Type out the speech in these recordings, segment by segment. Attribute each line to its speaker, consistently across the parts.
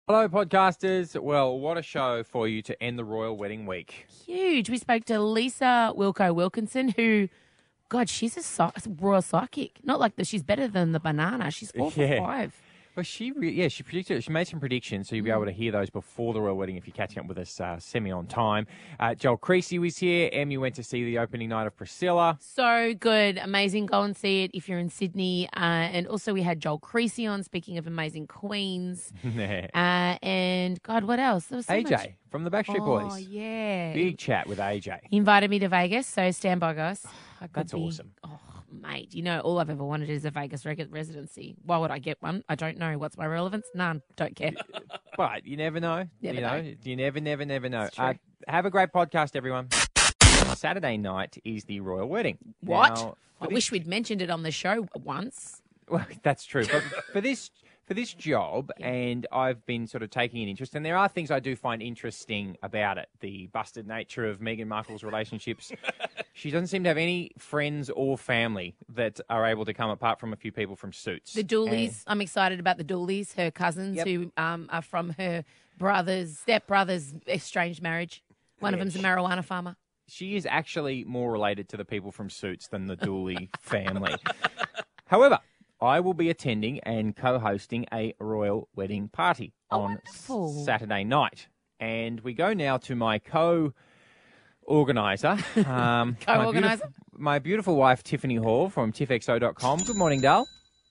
Speaker 1: Hello, podcasters. Well, what a show for you to end the royal wedding week.
Speaker 2: Huge. We spoke to Lisa Wilco Wilkinson, who, God, she's a royal psychic. Not like she's better than the banana. She's 4 for 5.
Speaker 1: Well, she predicted. She made some predictions, so you'll be able to hear those before the royal wedding if you're catching up with us semi on time. Joel Creasy was here. Em, you went to see the opening night of Priscilla.
Speaker 2: So good. Amazing. Go and see it if you're in Sydney. And also we had Joel Creasy on, speaking of amazing queens. And, God, what else? There was so
Speaker 1: AJ
Speaker 2: much.
Speaker 1: from the Backstreet Boys.
Speaker 2: Oh, yeah.
Speaker 1: Big chat with AJ.
Speaker 2: He invited me to Vegas, so stand by, guys.
Speaker 1: That's awesome.
Speaker 2: Oh, mate, all I've ever wanted is a Vegas residency. Why would I get one? I don't know. What's my relevance? None. Don't care.
Speaker 1: But you never know.
Speaker 2: Never
Speaker 1: you
Speaker 2: know.
Speaker 1: You never know.
Speaker 2: It's true.
Speaker 1: Have a great podcast, everyone. Saturday night is the royal wedding.
Speaker 2: What?
Speaker 1: Now,
Speaker 2: I wish we'd mentioned it on the show once.
Speaker 1: Well, that's true. But for this job, and I've been sort of taking an interest, and there are things I do find interesting about it. The busted nature of Meghan Markle's relationships. She doesn't seem to have any friends or family that are able to come apart from a few people from Suits.
Speaker 2: The Dooleys. I'm excited about the Dooleys, her cousins who are from her stepbrother's estranged marriage. One of them's a marijuana farmer.
Speaker 1: She is actually more related to the people from Suits than the Dooley family. However, I will be attending and co-hosting a royal wedding party on Saturday night. And we go now to my co-organiser.
Speaker 2: Co-organiser?
Speaker 1: My beautiful wife, Tiffany Hall from tiffxo.com. Good morning, Dal.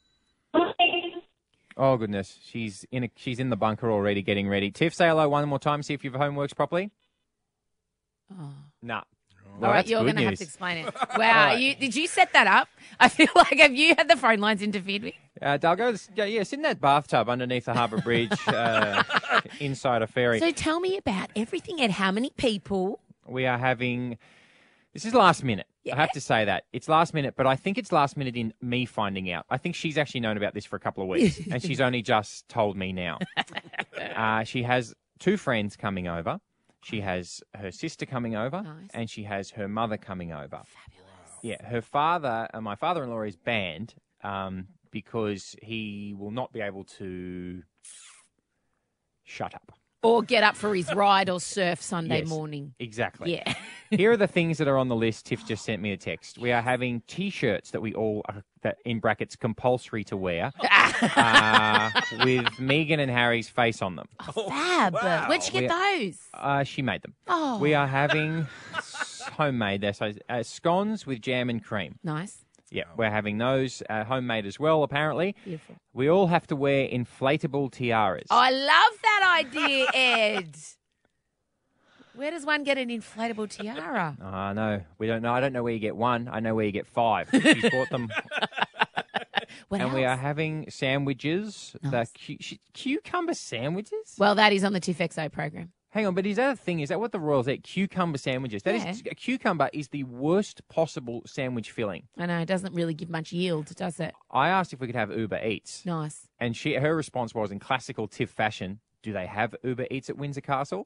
Speaker 1: Oh, goodness. She's in the bunker already getting ready. Tiff, say hello one more time, see if your home works properly.
Speaker 2: Oh.
Speaker 1: Nah.
Speaker 2: All right, you're going to have to explain it. Wow, did you set that up? I feel like, have you had the phone lines interfered with?
Speaker 1: Dal, sit in that bathtub underneath the Harbour Bridge inside a ferry.
Speaker 2: So tell me about everything, Ed. How many people?
Speaker 1: We are having... This is last minute. Yeah. I have to say that. It's last minute, but I think it's last minute in me finding out. I think she's actually known about this for a couple of weeks, and she's only just told me now. She has 2 friends coming over. She has her sister coming over, and she has her mother coming over.
Speaker 2: Fabulous.
Speaker 1: Yeah, her father, my father-in-law is banned because he will not be able to shut up.
Speaker 2: Or get up for his ride or surf Sunday morning.
Speaker 1: Exactly.
Speaker 2: Yeah.
Speaker 1: Here are the things that are on the list. Tiff just sent me a text. We are having T-shirts that we all, that in brackets, compulsory to wear, with Meghan and Harry's face on them.
Speaker 2: Oh, fab. Wow. Where'd you get those?
Speaker 1: She made them.
Speaker 2: Oh.
Speaker 1: We are having homemade. They're scones with jam and cream.
Speaker 2: Nice.
Speaker 1: Yeah, we're having those homemade as well, apparently.
Speaker 2: Beautiful.
Speaker 1: We all have to wear inflatable tiaras.
Speaker 2: Oh, I love that idea, Ed. Where does one get an inflatable tiara?
Speaker 1: No, we don't know. I don't know where you get one. I know where you get 5. She's bought them.
Speaker 2: What else?
Speaker 1: We are having sandwiches.
Speaker 2: Nice.
Speaker 1: Cucumber sandwiches?
Speaker 2: Well, that is on the TIFXO program.
Speaker 1: Hang on, but is that a thing? Is that what the Royals eat? Cucumber sandwiches. That is, a cucumber is the worst possible sandwich filling.
Speaker 2: I know, it doesn't really give much yield, does it?
Speaker 1: I asked if we could have Uber Eats.
Speaker 2: Nice.
Speaker 1: And her response was, in classical Tiff fashion, do they have Uber Eats at Windsor Castle?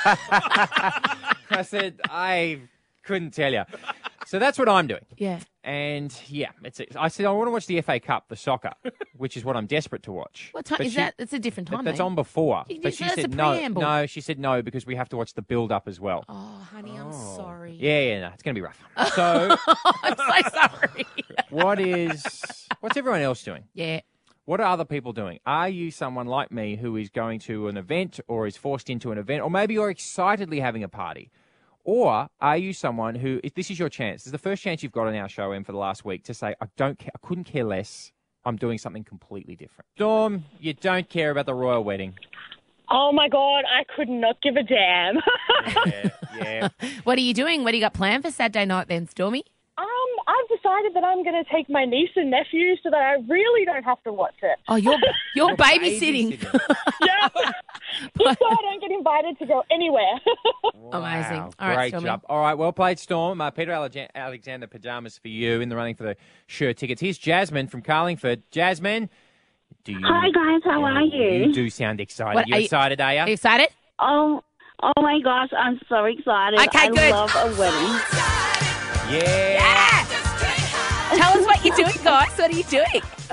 Speaker 1: I said, I couldn't tell you. So that's what I'm doing.
Speaker 2: Yeah.
Speaker 1: And, I said, I want to watch the FA Cup, the soccer, which is what I'm desperate to watch.
Speaker 2: What time is that? It's a different time,
Speaker 1: That's on before.
Speaker 2: But she said no.
Speaker 1: No, she said no, because we have to watch the build-up as well.
Speaker 2: Oh, honey, I'm sorry.
Speaker 1: Yeah, no, it's going to be rough. So,
Speaker 2: I'm so sorry.
Speaker 1: What's everyone else doing?
Speaker 2: Yeah.
Speaker 1: What are other people doing? Are you someone like me who is going to an event or is forced into an event, or maybe you're excitedly having a party? Or are you someone who, if this is your chance, this is the first chance you've got on our show, Em, for the last week, to say, I couldn't care less. I'm doing something completely different. Storm, you don't care about the royal wedding.
Speaker 3: Oh, my God, I could not give a damn.
Speaker 1: Yeah.
Speaker 2: What are you doing? What do you got planned for Saturday night then, Stormy?
Speaker 3: I've decided that I'm going to take my niece and nephew so that I really don't have to watch it.
Speaker 2: Oh, you're babysitting.
Speaker 3: Yeah. Just so I don't get invited to go anywhere.
Speaker 1: Wow.
Speaker 2: Amazing. All right,
Speaker 1: Great
Speaker 2: Stormy.
Speaker 1: job. All right, well played, Storm. Peter Alexander pajamas for you in the running for the shirt tickets. Here's Jasmine from Carlingford. Jasmine,
Speaker 4: Hi, guys. How are you?
Speaker 1: You do sound excited. You excited, are you?
Speaker 2: Are you excited?
Speaker 4: Oh my gosh, I'm so excited.
Speaker 2: Okay, good.
Speaker 4: I love a wedding.
Speaker 1: Yeah.
Speaker 2: Tell us what you're doing, guys. What are you doing?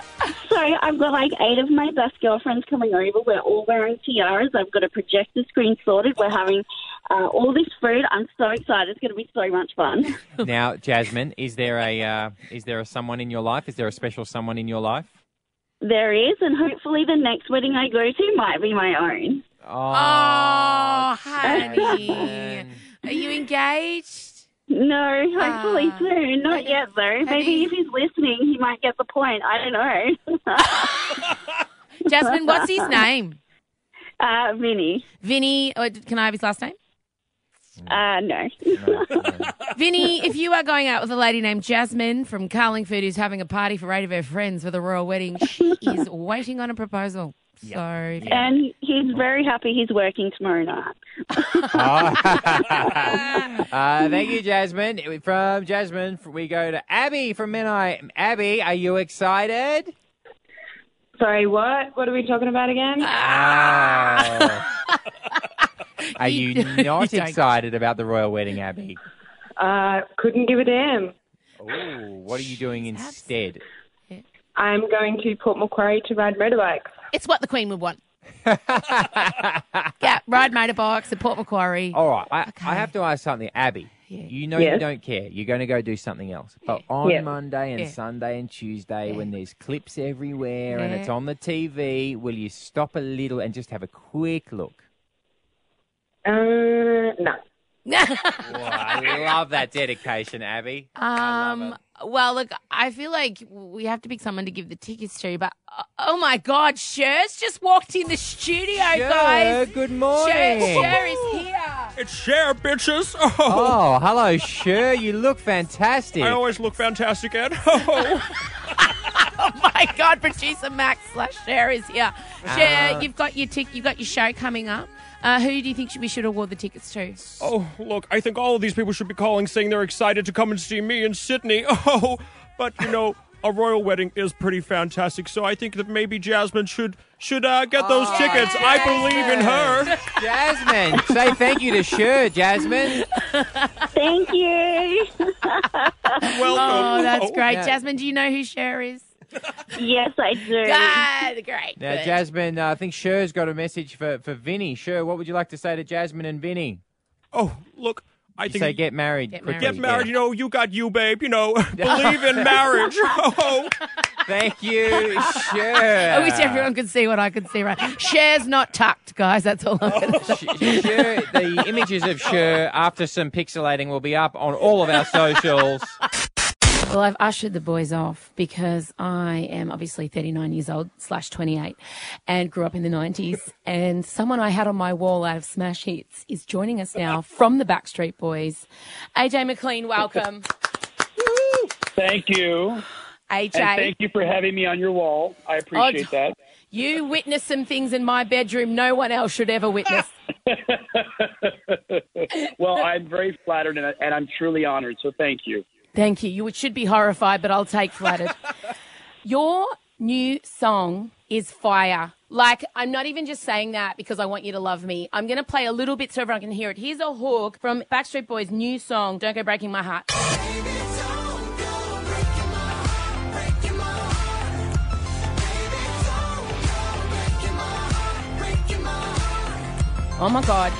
Speaker 4: Also, I've got like 8 of my best girlfriends coming over. We're all wearing tiaras. I've got a projector screen sorted. We're having all this food. I'm so excited. It's going to be so much fun.
Speaker 1: Now, Jasmine, is there a someone in your life? Is there a special someone in your life?
Speaker 4: There is, and hopefully the next wedding I go to might be my own.
Speaker 2: Oh, honey. Are you engaged?
Speaker 4: No, hopefully soon. Not yet, though. Maybe if he's listening, he might get the point. I don't know.
Speaker 2: Jasmine, what's his name?
Speaker 4: Vinny.
Speaker 2: Vinny, can I have his last name?
Speaker 4: No.
Speaker 2: Vinny, if you are going out with a lady named Jasmine from Carlingford who's having a party for 8 of her friends for the royal wedding, she is waiting on a proposal.
Speaker 1: Yep.
Speaker 2: So,
Speaker 4: And he's very happy he's working tomorrow night.
Speaker 1: Thank you, Jasmine. From Jasmine, we go to Abby from Menai. Abby, are you excited?
Speaker 3: Sorry, what? What are we talking about again?
Speaker 1: Are you not excited about the royal wedding, Abby?
Speaker 3: Couldn't give a damn.
Speaker 1: Oh, what are you doing instead?
Speaker 3: I'm going to Port Macquarie to ride motorbikes.
Speaker 2: it's what the Queen would want. Yeah, ride motorbikes at Port Macquarie.
Speaker 1: All right, I have to ask something, Abby.
Speaker 2: Yeah.
Speaker 1: You know you don't care. You're going to go do something else. But on Monday and
Speaker 2: Yeah.
Speaker 1: Sunday and Tuesday, when there's clips everywhere and
Speaker 2: Yeah.
Speaker 1: it's on the TV, will you stop a little and just have a quick look?
Speaker 3: No.
Speaker 1: I love that dedication, Abby. I love it.
Speaker 2: Well, look, I feel like we have to pick someone to give the tickets to, but oh my God, Cher's just walked in the studio, guys.
Speaker 1: Good morning.
Speaker 2: Cher is here.
Speaker 5: It's Cher, bitches.
Speaker 1: Oh, hello, Cher. You look fantastic.
Speaker 5: I always look fantastic, Ed.
Speaker 2: Oh my God, producer Max / Cher is here. Cher, you've got your show coming up. Who do you think we should award the tickets to?
Speaker 5: Oh, look, I think all of these people should be calling saying they're excited to come and see me in Sydney. Oh, but, you know, a royal wedding is pretty fantastic, so I think that maybe Jasmine should get those tickets. I believe in her.
Speaker 1: Jasmine, say thank you to Cher, Jasmine.
Speaker 4: Thank you.
Speaker 5: Welcome.
Speaker 2: Oh, that's great.
Speaker 1: Yeah.
Speaker 2: Jasmine, do you know who Cher is?
Speaker 4: Yes, I do.
Speaker 2: God, great.
Speaker 1: Now,
Speaker 2: Good.
Speaker 1: Jasmine, I think Cher's got a message for Vinny. Cher, what would you like to say to Jasmine and Vinny?
Speaker 5: Oh, look, I think...
Speaker 1: Say get married.
Speaker 2: Get
Speaker 1: quickly.
Speaker 5: Get married,
Speaker 1: Yeah.
Speaker 5: you know, you got you, babe, you know, believe in marriage. Oh.
Speaker 1: Thank you, Cher.
Speaker 2: I wish everyone could see what I could see right. Cher's not tucked, guys. That's all I'm going to say.
Speaker 1: Cher, the images of Cher after some pixelating will be up on all of our socials.
Speaker 2: Well, I've ushered the boys off because I am obviously 39 years old / 28 and grew up in the 90s. And someone I had on my wall out of smash hits is joining us now from the Backstreet Boys. AJ McLean, welcome.
Speaker 6: Thank you.
Speaker 2: AJ,
Speaker 6: And thank you for having me on your wall. I appreciate that.
Speaker 2: you witnessed some things in my bedroom no one else should ever witness.
Speaker 6: Well, I'm very flattered and I'm truly honored, so thank you.
Speaker 2: Thank you. You should be horrified, but I'll take flattered. Your new song is fire. Like, I'm not even just saying that because I want you to love me. I'm going to play a little bit so everyone can hear it. Here's a hook from Backstreet Boys' new song, Don't Go Breaking My Heart. Oh, my God.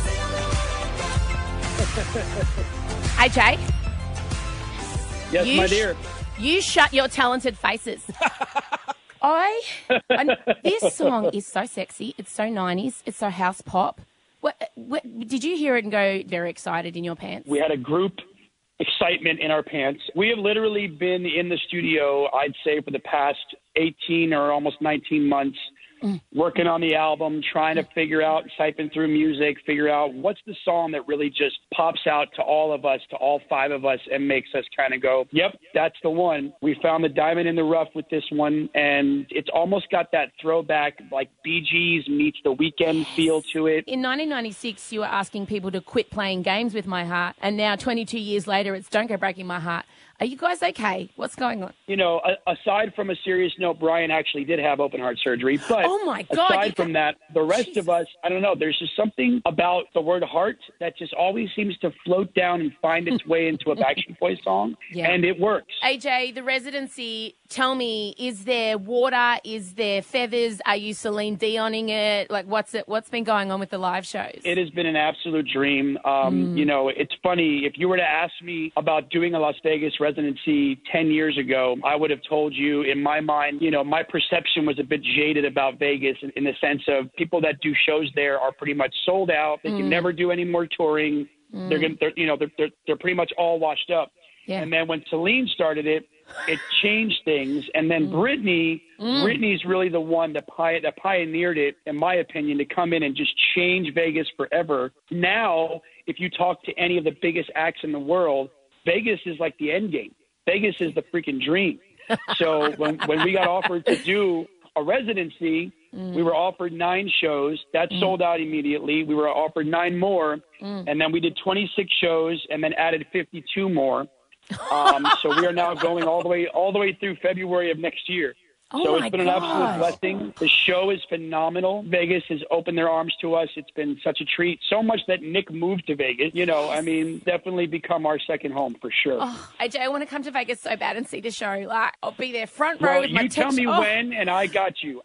Speaker 2: AJ?
Speaker 6: Yes, my dear.
Speaker 2: You shut your talented faces. This song is so sexy. It's so 90s. It's so house pop. What, did you hear it and go very excited in your pants?
Speaker 6: We had a group excitement in our pants. We have literally been in the studio, I'd say, for the past 18 or almost 19 months, working on the album, trying to figure out, typing through music, figure out what's the song that really just pops out to all of us, to all 5 of us, and makes us kind of go, yep, that's the one. We found the diamond in the rough with this one, and it's almost got that throwback, like Bee Gees meets The Weeknd feel to it.
Speaker 2: In 1996, you were asking people to quit playing games with my heart, and now 22 years later, it's Don't Go Breaking My Heart. Are you guys okay? What's going on?
Speaker 6: You know, aside from a serious note, Brian actually did have open heart surgery. But
Speaker 2: Oh, my God,
Speaker 6: aside from that, the rest of us, I don't know, there's just something about the word heart that just always seems to float down and find its way into a Backstreet Boys song.
Speaker 2: Yeah.
Speaker 6: And it works.
Speaker 2: AJ, the residency Tell me, is there water? Is there feathers? Are you Celine Dioning it? Like, what's been going on with the live shows?
Speaker 6: It has been an absolute dream. You know, it's funny. If you were to ask me about doing a Las Vegas residency 10 years ago, I would have told you, in my mind, you know, my perception was a bit jaded about Vegas in the sense of people that do shows there are pretty much sold out. They can never do any more touring. They're pretty much all washed up.
Speaker 2: Yeah.
Speaker 6: And then when Celine started it changed things. And then Britney's really the one that pioneered it, in my opinion, to come in and just change Vegas forever. Now, if you talk to any of the biggest acts in the world, Vegas is like the end game. Vegas is the freaking dream. So when we got offered to do a residency, we were offered 9 shows. That sold out immediately. We were offered 9 more, and then we did 26 shows and then added 52 more. So we are now going all the way through February of next year. So it's been an absolute blessing. The show is phenomenal. Vegas has opened their arms to us. It's been such a treat. So much that Nick moved to Vegas. You know, I mean, definitely become our second home for sure.
Speaker 2: Oh, AJ, I want to come to Vegas so bad and see the show. Like, I'll be there front row with my
Speaker 6: you tell me when, and I got you.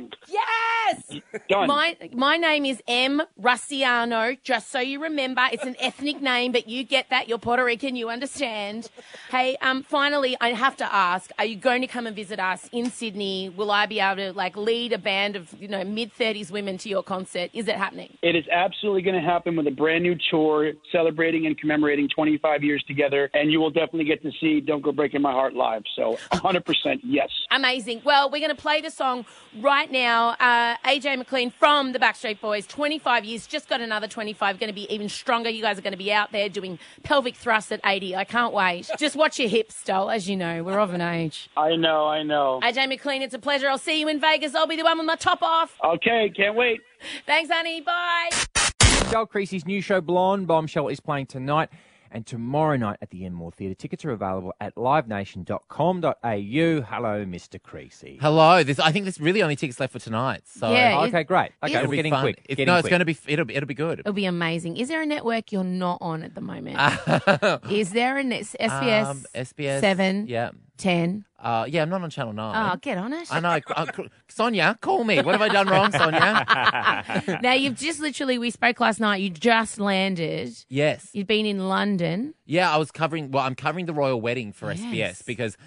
Speaker 2: Yes!
Speaker 6: Done.
Speaker 2: My name is M. Russiano, just so you remember. It's an ethnic name, but you get that. You're Puerto Rican. You understand. Hey, finally, I have to ask, are you going to come and visit us in Sydney? Will I be able to lead a band of mid-30s women to your concert? Is it happening?
Speaker 6: It is absolutely going to happen with a brand new tour celebrating and commemorating 25 years together, and you will definitely get to see Don't Go Breaking My Heart live. So 100% yes.
Speaker 2: Amazing. Well, we're going to play the song right now. AJ McLean from the Backstreet Boys, 25 years, just got another 25, going to be even stronger. You guys are going to be out there doing pelvic thrusts at 80. I can't wait. Just watch your hips, Stoll. As you know, we're of an age.
Speaker 6: I know.
Speaker 2: AJ McLean, it's a pleasure. I'll see you in Vegas. I'll be the one with my top off.
Speaker 6: Okay, can't wait.
Speaker 2: Thanks, honey. Bye.
Speaker 1: Joel Creasy's new show, Blonde Bombshell, is playing tonight and tomorrow night at the Enmore Theatre. Tickets are available at livenation.com.au. Hello, Mr. Creasy.
Speaker 7: Hello. I think there's really only tickets left for tonight. So
Speaker 2: Yeah.
Speaker 1: Okay, great. Okay,
Speaker 7: it'll
Speaker 1: we're
Speaker 7: be
Speaker 1: getting
Speaker 7: fun.
Speaker 1: quick.
Speaker 7: It's going to be. It'll be good.
Speaker 2: It'll be amazing. Is there a network you're not on at the moment? Is there an SBS?
Speaker 7: SBS
Speaker 2: 7,
Speaker 7: Yeah.
Speaker 2: 10.
Speaker 7: Yeah, I'm not on Channel 9.
Speaker 2: Oh, get on it.
Speaker 7: I know. Sonia, call me. What have I done wrong, Sonia?
Speaker 2: Now, you've just literally, we spoke last night, you just landed.
Speaker 7: Yes.
Speaker 2: You've been in London.
Speaker 7: Yeah, I'm covering the royal wedding for SBS because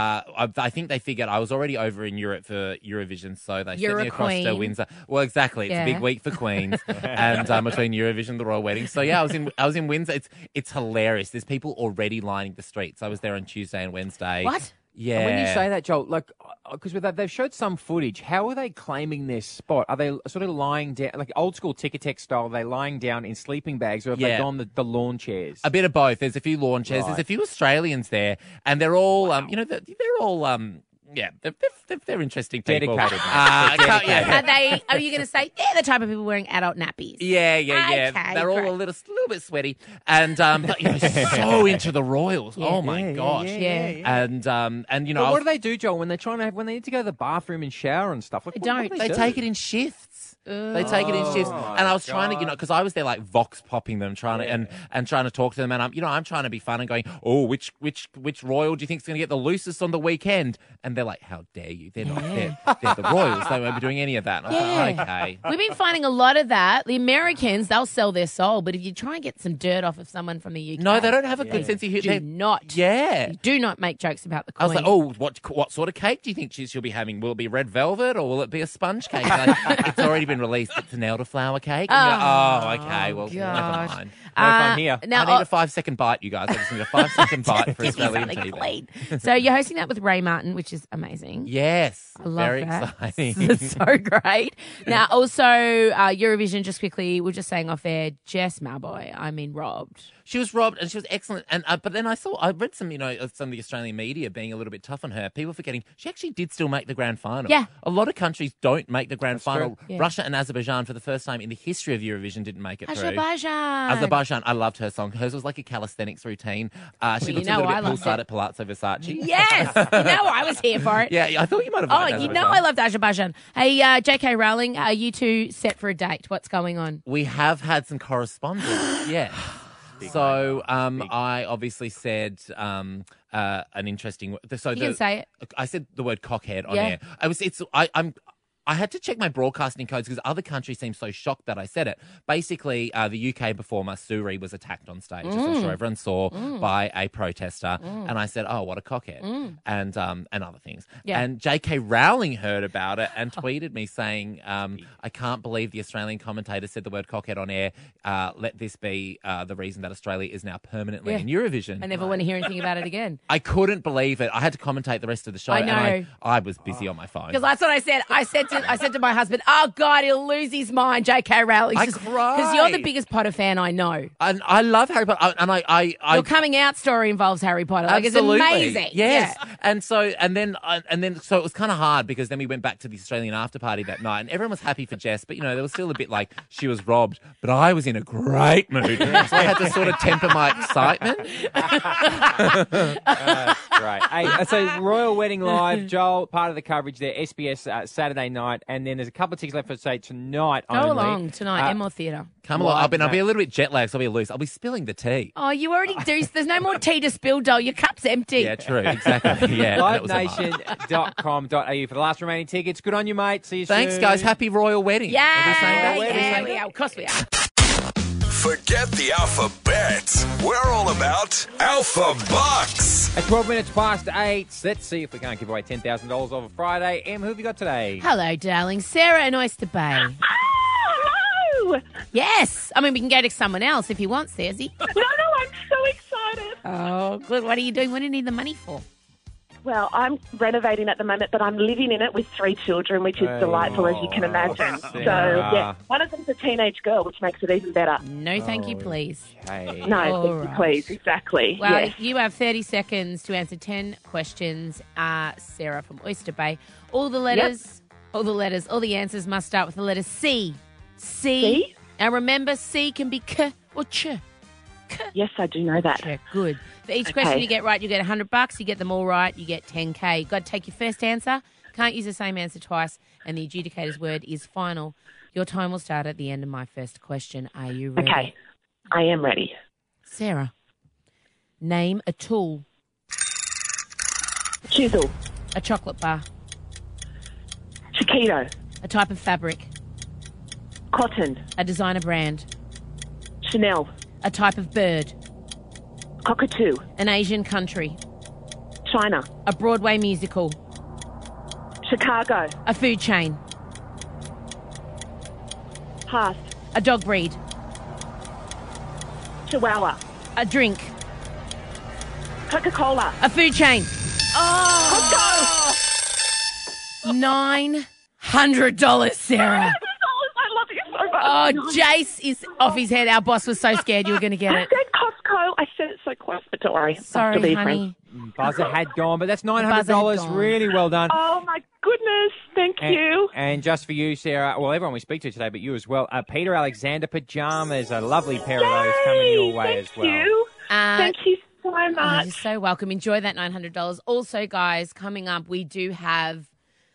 Speaker 7: I think they figured I was already over in Europe for Eurovision, so they sent me across to Windsor. Well, exactly. It's a big week for Queens and between Eurovision and the royal wedding. So yeah, I was in Windsor. It's hilarious. There's people already lining the streets. I was there on Tuesday and Wednesday.
Speaker 2: What?
Speaker 7: Yeah.
Speaker 1: And when you say that, Joel, because they've showed some footage, how are they claiming their spot? Are they sort of lying down, like old school Ticketek style, are they lying down in sleeping bags, or have they gone the lawn chairs?
Speaker 7: A bit of both. There's a few lawn chairs.
Speaker 1: Right.
Speaker 7: There's a few Australians there, and they're all, they're all, they're interesting people.
Speaker 1: Dedicated, mate.
Speaker 2: Are you going to say they're the type of people wearing adult nappies?
Speaker 7: Yeah.
Speaker 2: Okay,
Speaker 7: They're all
Speaker 2: great.
Speaker 7: a little bit sweaty, and so into the Royals. Oh my gosh.
Speaker 2: Yeah.
Speaker 7: And
Speaker 1: But what do they do, Joel, when they need to go to the bathroom and shower and stuff? Like, what do
Speaker 7: They
Speaker 1: do?
Speaker 7: take it in shifts. They take it in shifts, and I was trying to, because I was there like vox popping them, trying to talk to them, and I'm trying to be fun and going, oh, which royal do you think is going to get the loosest on the weekend? And they're like, how dare you? They're not. They're the royals. They won't be doing any of that. And I was like, okay.
Speaker 2: We've been finding a lot of that. The Americans, they'll sell their soul, but if you try and get some dirt off of someone from the UK,
Speaker 7: No, they don't have a good sense of humor.
Speaker 2: do not.
Speaker 7: Yeah.
Speaker 2: Do not make jokes about the
Speaker 7: I
Speaker 2: Queen.
Speaker 7: was like, oh, what sort of cake do you think she'll be having? Will it be red velvet or will it be a sponge cake? Like, it's already been released. It's an elderflower cake. And you're like, okay, well,
Speaker 2: gosh.
Speaker 7: never mind.
Speaker 1: No fun here.
Speaker 2: Now,
Speaker 7: I need a 5-second bite, you guys. I just need a 5-second bite for Australian
Speaker 2: something
Speaker 7: TV.
Speaker 2: clean. So you're hosting that with Ray Martin, which is amazing.
Speaker 7: Yes.
Speaker 2: I love
Speaker 7: very
Speaker 2: that.
Speaker 7: exciting.
Speaker 2: It's so great. Now, also, Eurovision, just quickly, we're just saying off air, Jess Malboy, robbed.
Speaker 7: She was robbed, and she was excellent. And but then I read some, some of the Australian media being a little bit tough on her. People forgetting she actually did still make the grand final.
Speaker 2: Yeah.
Speaker 7: A lot of countries don't make the grand final.
Speaker 2: Yeah.
Speaker 7: Russia and Azerbaijan, for the first time in the history of Eurovision, didn't make it through.
Speaker 2: Azerbaijan.
Speaker 7: I loved her song. Hers was like a calisthenics routine. She looks
Speaker 2: you
Speaker 7: a
Speaker 2: know
Speaker 7: little
Speaker 2: I
Speaker 7: bit
Speaker 2: loved
Speaker 7: poolside
Speaker 2: it.
Speaker 7: at Palazzo Versace.
Speaker 2: Yes. I was here for it.
Speaker 7: Yeah, I thought you might have.
Speaker 2: Oh,
Speaker 7: liked Azerbaijan.
Speaker 2: I loved Azerbaijan. Hey, J.K. Rowling, are you two set for a date? What's going on?
Speaker 7: We have had some correspondence. Yeah. So I obviously said an interesting. So
Speaker 2: you can say it.
Speaker 7: I said the word cockhead on air. I had to check my broadcasting codes because other countries seem so shocked that I said it. Basically, the UK performer Suri was attacked on stage, as I'm sure everyone saw, by a protester. And I said, oh, what a cockhead, and other things. Yeah. And J.K. Rowling heard about it and tweeted me saying, I can't believe the Australian commentator said the word cockhead on air. Let this be the reason that Australia is now permanently in Eurovision.
Speaker 2: I never want to hear anything about it again.
Speaker 7: I couldn't believe it. I had to commentate the rest of the show.
Speaker 2: I know.
Speaker 7: And I was busy on my phone.
Speaker 2: Because that's what I said. I said to my husband, oh, God, he'll lose his mind, J.K. Rowling.
Speaker 7: I cried.
Speaker 2: Because you're the biggest Potter fan I know.
Speaker 7: And I love Harry Potter. And
Speaker 2: your coming out story involves Harry Potter. Like,
Speaker 7: absolutely.
Speaker 2: It's amazing.
Speaker 7: Yes.
Speaker 2: Yeah.
Speaker 7: And so it was kind of hard because then we went back to the Australian after party that night and everyone was happy for Jess, but, there was still a bit like she was robbed. But I was in a great mood. So I had to sort of temper my excitement.
Speaker 1: Right. Hey, so Royal Wedding Live, Joel, part of the coverage there, SBS Saturday night, and then there's a couple of tickets left for, say, tonight
Speaker 2: only. Go along tonight, Enmore Theatre.
Speaker 7: Come along. I'll be a little bit jet lagged, so I'll be loose. I'll be spilling the tea.
Speaker 2: Oh, you already do. There's no more tea to spill, Joel. Your cup's empty.
Speaker 7: Yeah, true. Exactly. Yeah.
Speaker 1: LiveNation.com.au for the last remaining tickets. Good on you, mate. See you soon.
Speaker 7: Thanks, guys. Happy Royal Wedding.
Speaker 2: Yeah, we are. Of course we are.
Speaker 8: Forget the alphabet. We're all about Alpha Bucks.
Speaker 1: At 12 minutes past 8, let's see if we can't give away $10,000 over Friday. Em, who have you got today?
Speaker 2: Hello, darling. Sarah in Oyster Bay.
Speaker 3: Hello.
Speaker 2: Yes. I mean, we can go to someone else if he wants, Thursday.
Speaker 3: No, I'm so excited.
Speaker 2: Oh, good. What are you doing? What do you need the money for?
Speaker 3: Well, I'm renovating at the moment, but I'm living in it with 3 children, which is delightful, as you can imagine. So, yeah, one of them's a teenage girl, which makes it even better.
Speaker 2: No, thank you, please.
Speaker 1: Okay.
Speaker 3: No, thank you, please. Exactly.
Speaker 2: Well,
Speaker 3: yes.
Speaker 2: You have 30 seconds to answer 10 questions. Sarah from Oyster Bay. All the answers must start with the letter C. C? Now, remember, C can be K or Ch. K.
Speaker 3: Yes, I do know that.
Speaker 2: Ch. Good. For each question you get right, you get $100. You get them all right, you get $10K. You've got to take your first answer. Can't use the same answer twice. And the adjudicator's word is final. Your time will start at the end of my first question. Are you ready?
Speaker 3: Okay. I am ready.
Speaker 2: Sarah, name a tool.
Speaker 3: Chisel.
Speaker 2: A chocolate bar.
Speaker 3: Chiquito.
Speaker 2: A type of fabric.
Speaker 3: Cotton.
Speaker 2: A designer brand.
Speaker 3: Chanel.
Speaker 2: A type of bird.
Speaker 3: Cockatoo.
Speaker 2: An Asian country.
Speaker 3: China.
Speaker 2: A Broadway musical.
Speaker 3: Chicago.
Speaker 2: A food chain.
Speaker 3: Pass.
Speaker 2: A dog breed.
Speaker 3: Chihuahua.
Speaker 2: A drink.
Speaker 3: Coca-Cola.
Speaker 2: A food chain.
Speaker 3: Costco.
Speaker 2: $900, Sarah.
Speaker 3: I love you so much.
Speaker 2: Oh, Jace is off his head. Our boss was so scared you were going to get
Speaker 3: I
Speaker 2: it.
Speaker 3: said Costco. I said it so close, but don't worry.
Speaker 2: Sorry, honey.
Speaker 1: Buzzer had gone, but that's $900. Really well done.
Speaker 3: Oh, my goodness. Thank you.
Speaker 1: And just for you, Sarah, well, everyone we speak to today, but you as well, Peter Alexander pajamas, a lovely pair of those coming your way as well.
Speaker 3: Thank you so much.
Speaker 2: You're so welcome. Enjoy that $900. Also, guys, coming up, we do have...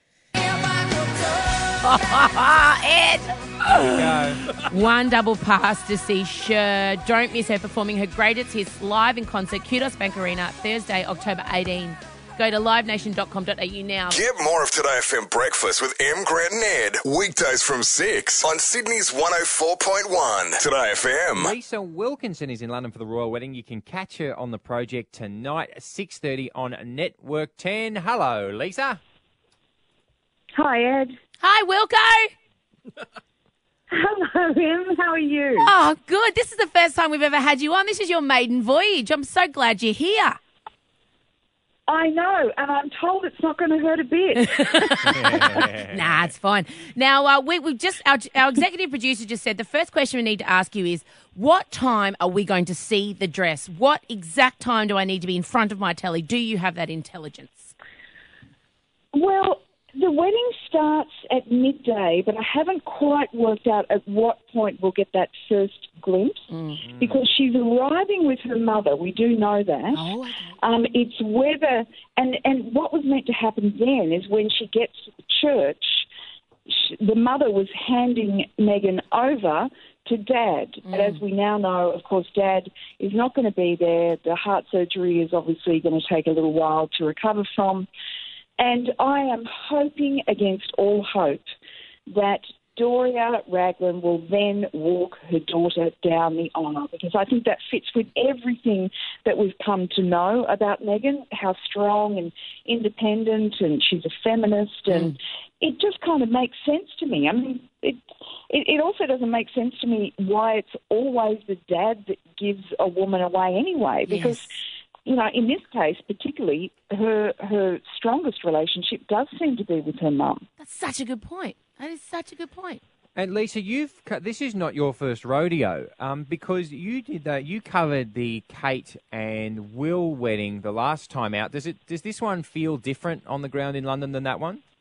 Speaker 2: Ed! One double pass to see Cher. Don't miss her performing her greatest hits live in concert, Kudos Bank Arena, Thursday, October 18. Go to livenation.com.au now.
Speaker 8: Get more of Today FM Breakfast with M, Grant and Ed. Weekdays from 6 on Sydney's 104.1. Today FM.
Speaker 1: Lisa Wilkinson is in London for the Royal Wedding. You can catch her on the project tonight at 6:30 on Network 10. Hello, Lisa.
Speaker 9: Hi, Ed.
Speaker 2: Hi, Wilco.
Speaker 9: Hello, Em. How are you?
Speaker 2: Oh, good. This is the first time we've ever had you on. This is your maiden voyage. I'm so glad you're here.
Speaker 9: I know, and I'm told it's not going to hurt a bit.
Speaker 2: Nah, it's fine. Now, we've just our executive producer just said the first question we need to ask you is, what time are we going to see the dress? What exact time do I need to be in front of my telly? Do you have that intelligence?
Speaker 9: Well, the wedding starts at midday, but I haven't quite worked out at what point we'll get that first glimpse because she's arriving with her mother. We do know that.
Speaker 2: Oh, okay.
Speaker 9: It's whether, and what was meant to happen then is when she gets to the church, the mother was handing Meghan over to Dad. But as we now know, of course, Dad is not going to be there. The heart surgery is obviously going to take a little while to recover from. And I am hoping against all hope that Doria Ragland will then walk her daughter down the aisle, because I think that fits with everything that we've come to know about Meghan, how strong and independent, and she's a feminist, and it just kind of makes sense to me. I mean, it also doesn't make sense to me why it's always the dad that gives a woman away anyway, because, you know, in this case particularly, her strongest relationship does seem to be with her mum.
Speaker 2: That's such a good point. That is such a good point.
Speaker 1: And Lisa, this is not your first rodeo, because you covered the Kate and Will wedding the last time out. Does this one feel different on the ground in London than that one?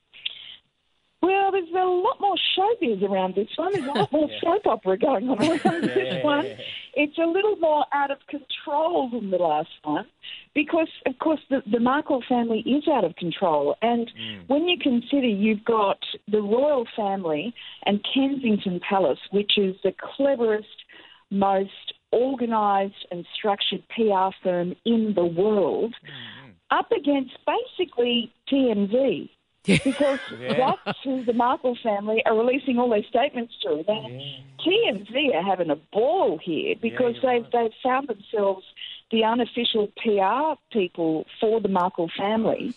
Speaker 9: Well, there's a lot more showbiz around this one. There's a lot more soap opera going on around this one. It's a little more out of control than the last one because, of course, the Markle family is out of control. And when you consider you've got the royal family and Kensington Palace, which is the cleverest, most organised and structured PR firm in the world, up against basically TMZ. Because that's who the Markle family are releasing all their statements to. Now, TMZ are having a ball here because they've found themselves the unofficial PR people for the Markle family.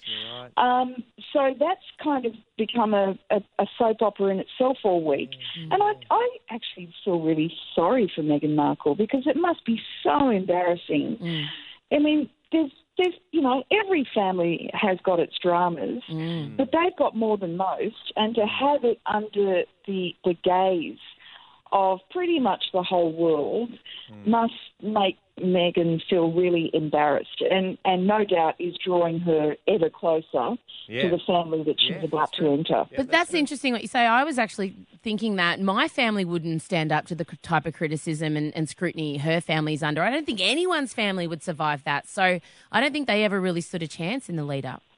Speaker 9: So that's kind of become a soap opera in itself all week. And I actually feel really sorry for Meghan Markle because it must be so embarrassing. I mean, there's you know, every family has got its dramas, but they've got more than most, and to have it under the gaze of pretty much the whole world must make Meghan feel really embarrassed and no doubt is drawing her ever closer to the family that she's about to enter.
Speaker 2: But that's interesting what you say. I was actually thinking that my family wouldn't stand up to the type of criticism and scrutiny her family's under. I don't think anyone's family would survive that. So I don't think they ever really stood a chance in the lead up.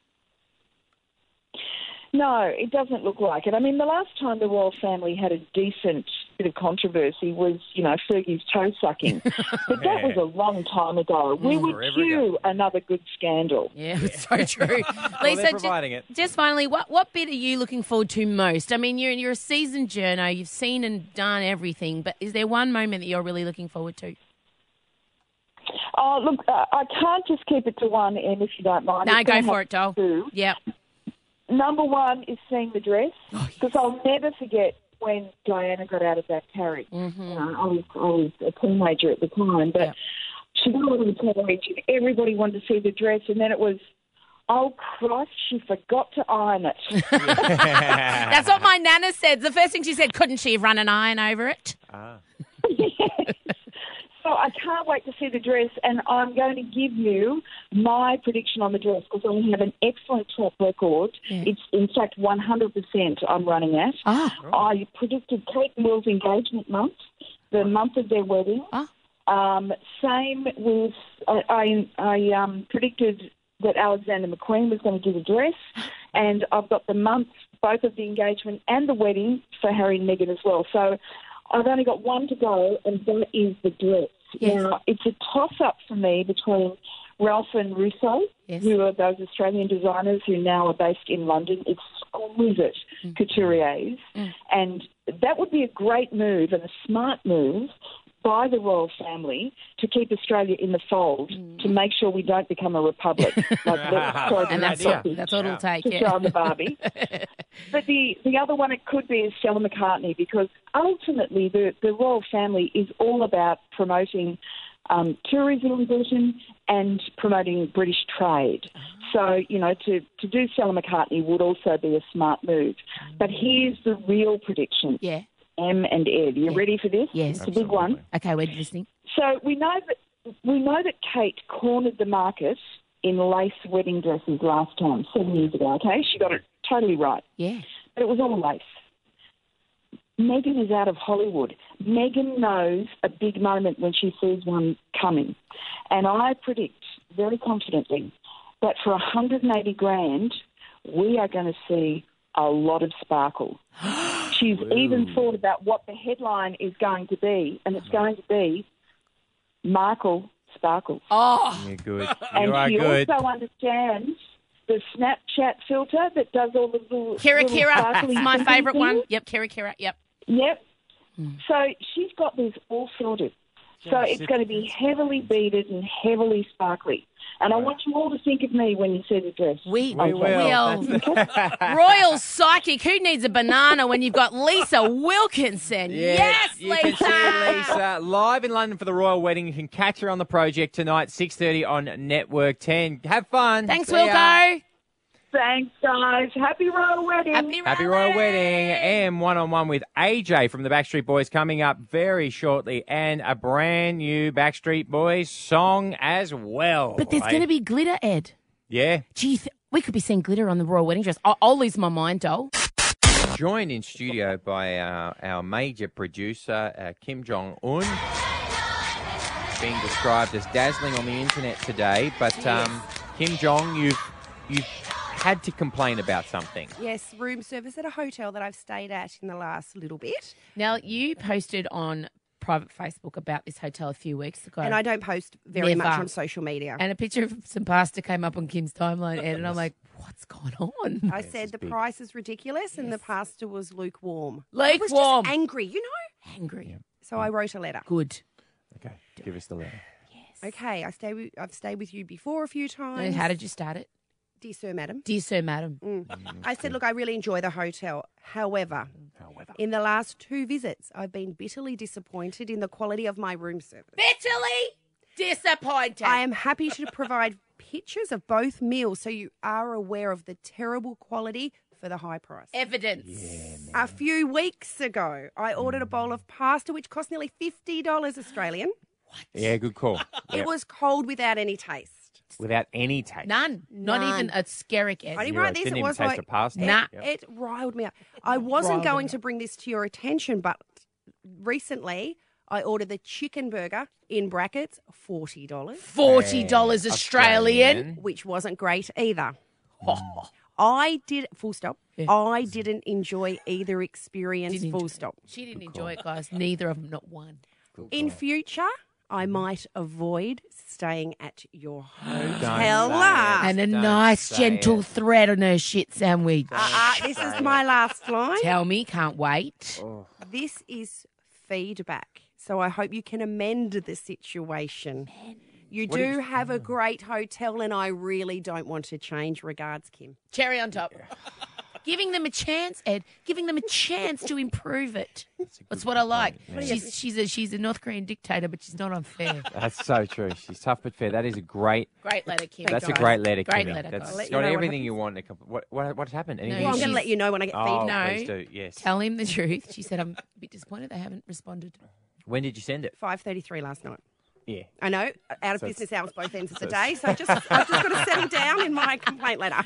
Speaker 9: No, it doesn't look like it. I mean, the last time the royal family had a decent bit of controversy was, you know, Fergie's toe sucking. But that was a long time ago. We would cue another good scandal.
Speaker 2: Yeah, it's so true. Lisa, just finally, what bit are you looking forward to most? I mean, you're a seasoned journo. You've seen and done everything. But is there one moment that you're really looking forward to?
Speaker 9: Oh, look, I can't just keep it to one, Em, if you don't mind.
Speaker 2: No, go for it, doll. Yep.
Speaker 9: Number one is seeing the dress, because I'll never forget when Diana got out of that carriage. You know, I was a teenager at the time, but she got out of the carriage and everybody wanted to see the dress, and then it was, oh, Christ, she forgot to iron it.
Speaker 2: That's what my Nana said. The first thing she said, couldn't she have run an iron over it?
Speaker 9: Yes. So I can't wait to see the dress, and I'm going to give you my prediction on the dress because I have an excellent track record. It's, in fact, 100% I'm running at. I predicted Kate and Will's engagement month, the month of their wedding. Same with, I predicted that Alexander McQueen was going to do the dress, and I've got the month, both of the engagement and the wedding for Harry and Meghan as well. So I've only got one to go, and that is the dress. Now, it's a toss-up for me between Ralph and Russo, who are those Australian designers who now are based in London, exquisite couturiers. And that would be a great move and a smart move by the royal family to keep Australia in the fold, to make sure we don't become a republic.
Speaker 2: And that's what it'll take.
Speaker 9: On the Barbie. But the other one it could be is Stella McCartney, because ultimately the royal family is all about promoting tourism in Britain and promoting British trade. So, you know, to do Stella McCartney would also be a smart move. But here's the real prediction. Em and Ed. Are you ready for this?
Speaker 2: Yes.
Speaker 9: It's a big one.
Speaker 2: Okay, we're listening.
Speaker 9: So we know that Kate cornered the market in lace wedding dresses last time, 7 years ago, okay? She got it totally right.
Speaker 2: Yeah.
Speaker 9: But it was all lace. Meghan is out of Hollywood. Meghan knows a big moment when she sees one coming. And I predict very confidently that for $180,000, we are going to see a lot of sparkle. she's even thought about what the headline is going to be, and it's going to be Michael Sparkles.
Speaker 2: Oh,
Speaker 1: you're good.
Speaker 9: And
Speaker 1: you are
Speaker 9: she
Speaker 1: good.
Speaker 9: also understands the Snapchat filter that does all the little
Speaker 2: Kira,
Speaker 9: sparkly
Speaker 2: that's my
Speaker 9: twinkly
Speaker 2: favourite one.
Speaker 9: things.
Speaker 2: Yep, Kira, yep.
Speaker 9: Yep. So she's got this all sorted. So it's going to be heavily beaded and heavily sparkly. And I want you all to think of me when you see the dress.
Speaker 2: We
Speaker 1: will.
Speaker 2: Royal Psychic. Who needs a banana when you've got Lisa Wilkinson? Yes,
Speaker 1: you
Speaker 2: Lisa.
Speaker 1: can see Lisa live in London for the royal wedding. You can catch her on the project tonight, 6:30 on Network 10. Have fun.
Speaker 2: Thanks,
Speaker 1: See ya.
Speaker 2: Wilco.
Speaker 9: Thanks, guys. Happy royal wedding.
Speaker 1: Happy royal wedding. Em one-on-one with AJ from the Backstreet Boys coming up very shortly, and a brand new Backstreet Boys song as well.
Speaker 2: But there's going to be glitter, Ed.
Speaker 1: Yeah.
Speaker 2: Gee, we could be seeing glitter on the royal wedding dress. I'll lose my mind, doll.
Speaker 1: Joined in studio by our major producer, Kim Jong-un. Being described as dazzling on the internet today, but Kim Jong, you've had to complain about something.
Speaker 10: Yes, room service at a hotel that I've stayed at in the last little bit.
Speaker 2: Now, you posted on private Facebook about this hotel a few weeks ago.
Speaker 10: And I don't post very much on social media.
Speaker 2: And a picture of some pasta came up on Kim's timeline, and I'm like, what's going on?
Speaker 10: I said the price is ridiculous and the pasta was lukewarm.
Speaker 2: Lukewarm.
Speaker 10: I was just angry, you know?
Speaker 2: Angry.
Speaker 10: So I wrote a letter.
Speaker 2: Good.
Speaker 1: Okay, give us the letter.
Speaker 2: Yes.
Speaker 10: Okay, I've stayed with you before a few times.
Speaker 2: And how did you start it?
Speaker 10: Dear Sir, Madam.
Speaker 2: Dear Sir, Madam.
Speaker 10: I said, look, I really enjoy the hotel. However, in the last 2 visits, I've been bitterly disappointed in the quality of my room service.
Speaker 2: Bitterly disappointed.
Speaker 10: I am happy to provide pictures of both meals so you are aware of the terrible quality for the high price.
Speaker 2: Evidence.
Speaker 10: A few weeks ago, I ordered a bowl of pasta which cost nearly $50 Australian.
Speaker 1: Yeah, good call.
Speaker 10: It was cold without any taste.
Speaker 1: Without any taste.
Speaker 2: None. Not even a skerrick.
Speaker 10: I didn't write this.
Speaker 1: Didn't
Speaker 10: It
Speaker 1: even
Speaker 10: was
Speaker 1: taste
Speaker 10: like
Speaker 1: the pasta.
Speaker 2: Nah.
Speaker 10: It riled me up. I wasn't going to bring this to your attention, but recently I ordered the chicken burger in brackets $40,
Speaker 2: $40 Australian.
Speaker 10: which wasn't great either. I did full stop. I didn't enjoy either experience. Full stop.
Speaker 2: She didn't enjoy it, guys. Neither of them, not one.
Speaker 10: In future, I might avoid staying at your
Speaker 1: Don't
Speaker 10: hotel.
Speaker 1: say it.
Speaker 2: And a
Speaker 1: Don't
Speaker 2: nice,
Speaker 1: say
Speaker 2: gentle
Speaker 1: it.
Speaker 2: thread on her shit sandwich.
Speaker 10: This is my last line.
Speaker 2: Tell me, can't wait.
Speaker 10: This is feedback, so I hope you can amend the situation. You do have a great hotel, and I really don't want to change. Regards, Kim.
Speaker 2: Cherry on top. Giving them a chance, Ed. Giving them a chance to improve it. That's what I like. She's a North Korean dictator, but she's not unfair.
Speaker 1: That's so true. She's tough but fair. That is a great.
Speaker 2: Great letter, Kim.
Speaker 1: That's a great letter, Kim.
Speaker 2: Great letter,
Speaker 1: That's
Speaker 2: guys.
Speaker 1: got
Speaker 10: know what
Speaker 1: everything you want. What's happened? Anything?
Speaker 10: Well, I'm going to
Speaker 2: she's-
Speaker 10: let you know when I get
Speaker 1: Oh,
Speaker 10: feedback.
Speaker 1: please do. Yes.
Speaker 2: Tell him the truth. She said, I'm a bit disappointed they haven't responded.
Speaker 1: When did you send it?
Speaker 10: 5:33 last night.
Speaker 1: Yeah.
Speaker 10: I know, out of
Speaker 1: So it's-
Speaker 10: business hours both ends of the day, so I've just got to settle down in my complaint letter.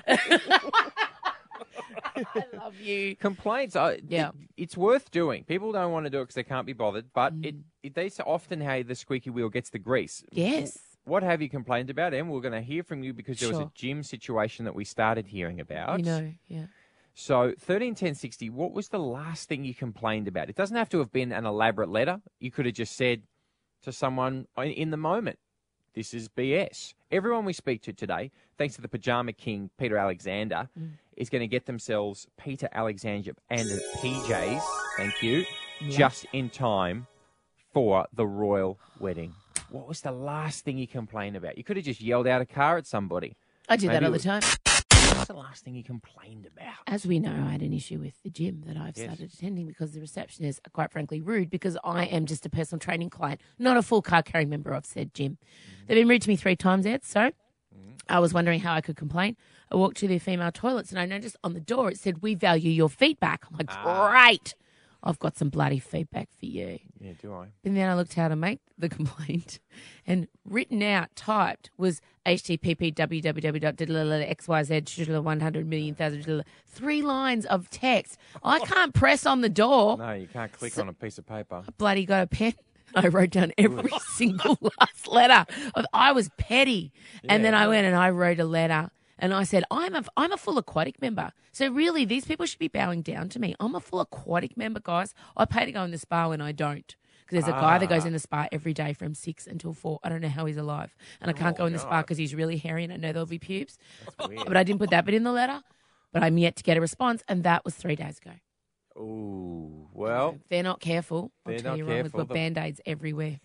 Speaker 2: I love you.
Speaker 1: Complaints. It's worth doing. People don't want to do it because they can't be bothered, but they say often how the squeaky wheel gets the grease.
Speaker 2: Yes.
Speaker 1: What have you complained about, Em? We're going to hear from you because there was a
Speaker 2: Sure.
Speaker 1: gym situation that we started hearing about.
Speaker 2: You know, yeah.
Speaker 1: So 131060, what was the last thing you complained about? It doesn't have to have been an elaborate letter. You could have just said to someone in the moment, this is BS. Everyone we speak to today, thanks to the Pajama King, Peter Alexander, is going to get themselves Peter Alexander and the PJs, thank you, just in time for the royal wedding. What was the last thing you complained about? You could have just yelled out a car at somebody.
Speaker 2: I do that
Speaker 1: Maybe
Speaker 2: all
Speaker 1: it
Speaker 2: the time.
Speaker 1: What's the last thing you complained about?
Speaker 2: As we know, I had an issue with the gym that I've started attending because the receptionists are quite frankly rude because I am just a personal training client, not a full card carrying member of said gym. They've been rude to me 3 times, Ed, so I was wondering how I could complain. I walked to their female toilets and I noticed on the door it said, "We value your feedback." I'm like, great. I've got some bloody feedback for you.
Speaker 1: Yeah, do I?
Speaker 2: And then I looked how to make the complaint, and written out, typed, was http www.xyz 100 million thousand 3 lines of text. I can't press on the door.
Speaker 1: No, you can't click on a piece of paper.
Speaker 2: Bloody got a pen. I wrote down every single last letter. I was petty. And then I went and I wrote a letter. And I said, I'm a full aquatic member. So really, these people should be bowing down to me. I'm a full aquatic member, guys. I pay to go in the spa when I don't. Because there's a guy that goes in the spa every day from 6 until 4. I don't know how he's alive. And I can't go in the spa because he's really hairy and I know there'll be pubes. But I didn't put that bit in the letter. But I'm yet to get a response. And that was 3 days ago.
Speaker 1: Ooh, well.
Speaker 2: If they're not careful.
Speaker 1: They're
Speaker 2: I'll tell
Speaker 1: not
Speaker 2: you
Speaker 1: careful.
Speaker 2: we've got Band-Aids everywhere.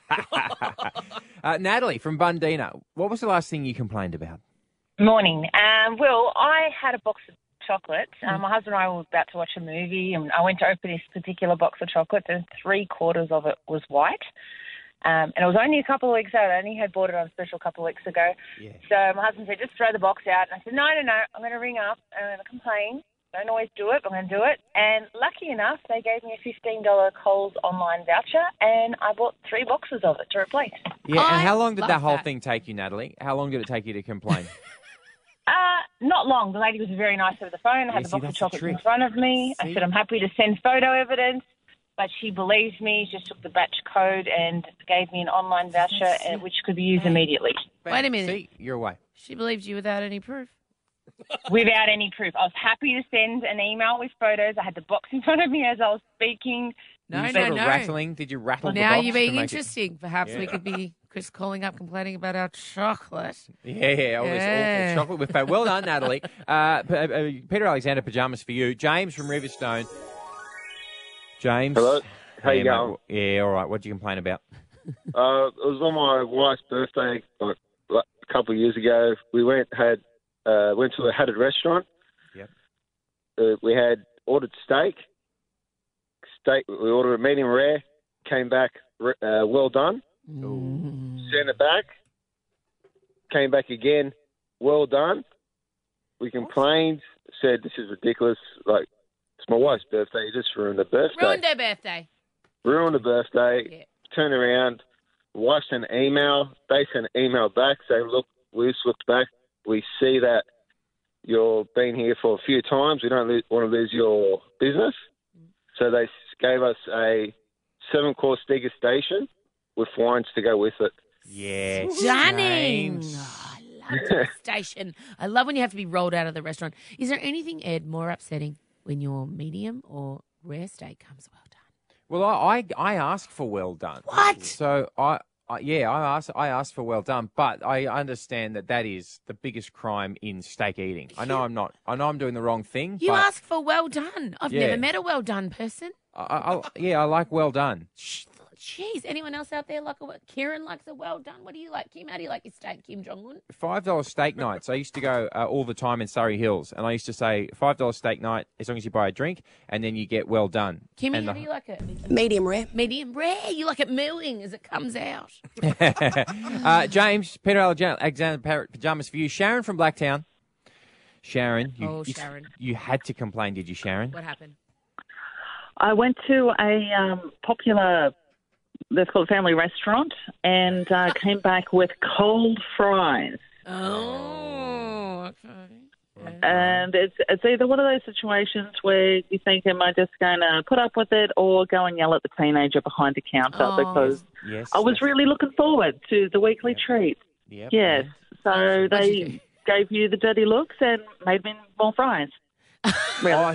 Speaker 1: Natalie from Bundina, what was the last thing you complained about?
Speaker 11: Morning. Well, I had a box of chocolates. My husband and I were about to watch a movie, and I went to open this particular box of chocolates, and 3/4 of it was white. And it was only a couple of weeks out. I only had bought it on special a couple of weeks ago. Yeah. So my husband said, just throw the box out. And I said, no, I'm going to ring up and I'm going to complain. Don't always do it, but I'm going to do it. And lucky enough, they gave me a $15 Coles online voucher, and I bought 3 boxes of it to replace.
Speaker 1: Yeah, and how long did that whole thing take you, Natalie? How long did it take you to complain?
Speaker 11: Not long. The lady was very nice over the phone. I had the box of chocolates in front of me. I said, I'm happy to send photo evidence. But she believed me, just took the batch code and gave me an online voucher, which could be used immediately.
Speaker 2: Wait a minute.
Speaker 1: See, you're away.
Speaker 2: She believed you without any proof.
Speaker 11: Without any proof. I was happy to send an email with photos. I had the box in front of me as I was speaking.
Speaker 2: No.
Speaker 1: Rattling? Did you rattle the box?
Speaker 2: Now you're being interesting. Perhaps we could be Chris calling up complaining about our chocolate.
Speaker 1: Yeah, all this awful chocolate with fat. Well done, Natalie. Peter Alexander, pyjamas for you. James from Riverstone. James.
Speaker 12: Hello. How you going?
Speaker 1: Mate. Yeah, all right. What did you complain about?
Speaker 12: It was on my wife's birthday like a couple of years ago. We went to a Haddad restaurant. Yep. We had ordered steak. We ordered a medium rare. Came back well done. Ooh. Sent it back. Came back again. Well done. We complained. Said this is ridiculous. Like, it's my wife's birthday. You just ruined her birthday.
Speaker 2: Ruined her birthday.
Speaker 12: Ruined her birthday. Yeah. Turn around. Wife sent an email. They sent an email back saying, look, we've looked back. We see that you've been here for a few times. We don't want to lose your business. So they gave us a 7-course degustation with wines to go with it.
Speaker 1: Yeah.
Speaker 2: Stunning. Oh, I love degustation. I love when you have to be rolled out of the restaurant. Is there anything, Ed, more upsetting when your medium or rare steak comes well done?
Speaker 1: Well, I ask for well done.
Speaker 2: What?
Speaker 1: So I asked for well done, but I understand that is the biggest crime in steak eating. I know I'm doing the wrong thing.
Speaker 2: You ask for well done. I've never met a well done person.
Speaker 1: I like well done.
Speaker 2: Jeez, anyone else out there like Kieran likes a well done? What do you like, Kim? How do you like your steak, Kim Jong-un?
Speaker 1: $5 steak nights. I used to go all the time in Surrey Hills, and I used to say $5 steak night as long as you buy a drink, and then you get well done.
Speaker 2: Kimmy, how do you like it?
Speaker 10: Medium rare.
Speaker 2: Medium rare. You like it mooing as it comes out.
Speaker 1: James, Peter Alexander, pyjamas for you. Sharon from Blacktown. Sharon,
Speaker 2: Sharon.
Speaker 1: You had to complain, did you, Sharon?
Speaker 2: What happened?
Speaker 13: I went to a popular, let's call it family restaurant, and came back with cold fries.
Speaker 2: Oh, okay. Yeah.
Speaker 13: And it's either one of those situations where you think, am I just going to put up with it or go and yell at the teenager behind the counter because I was really looking forward to the weekly treat.
Speaker 1: Yep.
Speaker 13: Yes. So they gave you the dirty looks and made me more fries.
Speaker 1: Now,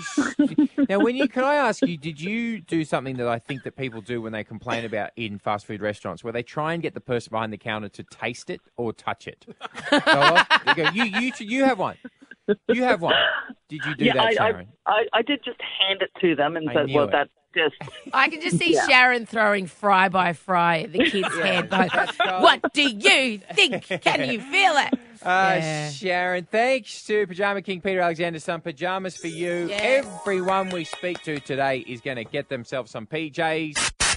Speaker 1: can I ask you, did you do something that I think that people do when they complain about in fast food restaurants, where they try and get the person behind the counter to taste it or touch it? They go, you have one. You have one. Did you do that, Sharon?
Speaker 13: I did just hand it to them and said, well, that's just...
Speaker 2: I can just see Sharon throwing fry by fry at the kid's head. What do you think? Can you feel it?
Speaker 1: Sharon, thanks to Pajama King Peter Alexander. Some pyjamas for you. Yes. Everyone we speak to today is going to get themselves some PJs.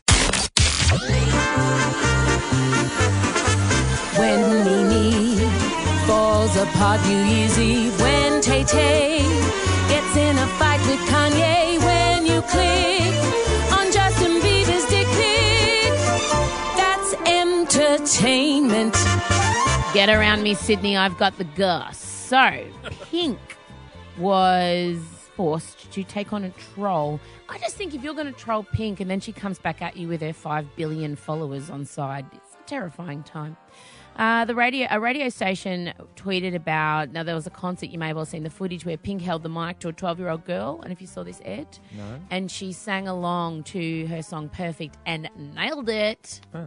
Speaker 14: When Mimi falls apart New Year's Eve, when Tay-Tay gets in a fight with Kanye, when you click on Justin Bieber's dick pic, that's entertainment.
Speaker 2: Get around me, Sydney. I've got the gus. So, Pink was forced to take on a troll. I just think if you're going to troll Pink and then she comes back at you with her 5 billion followers on side, it's a terrifying time. A radio station tweeted about, now there was a concert, you may have all seen the footage where Pink held the mic to a 12-year-old girl. And if you saw this, Ed?
Speaker 1: No.
Speaker 2: And she sang along to her song Perfect and nailed it.
Speaker 1: Oh.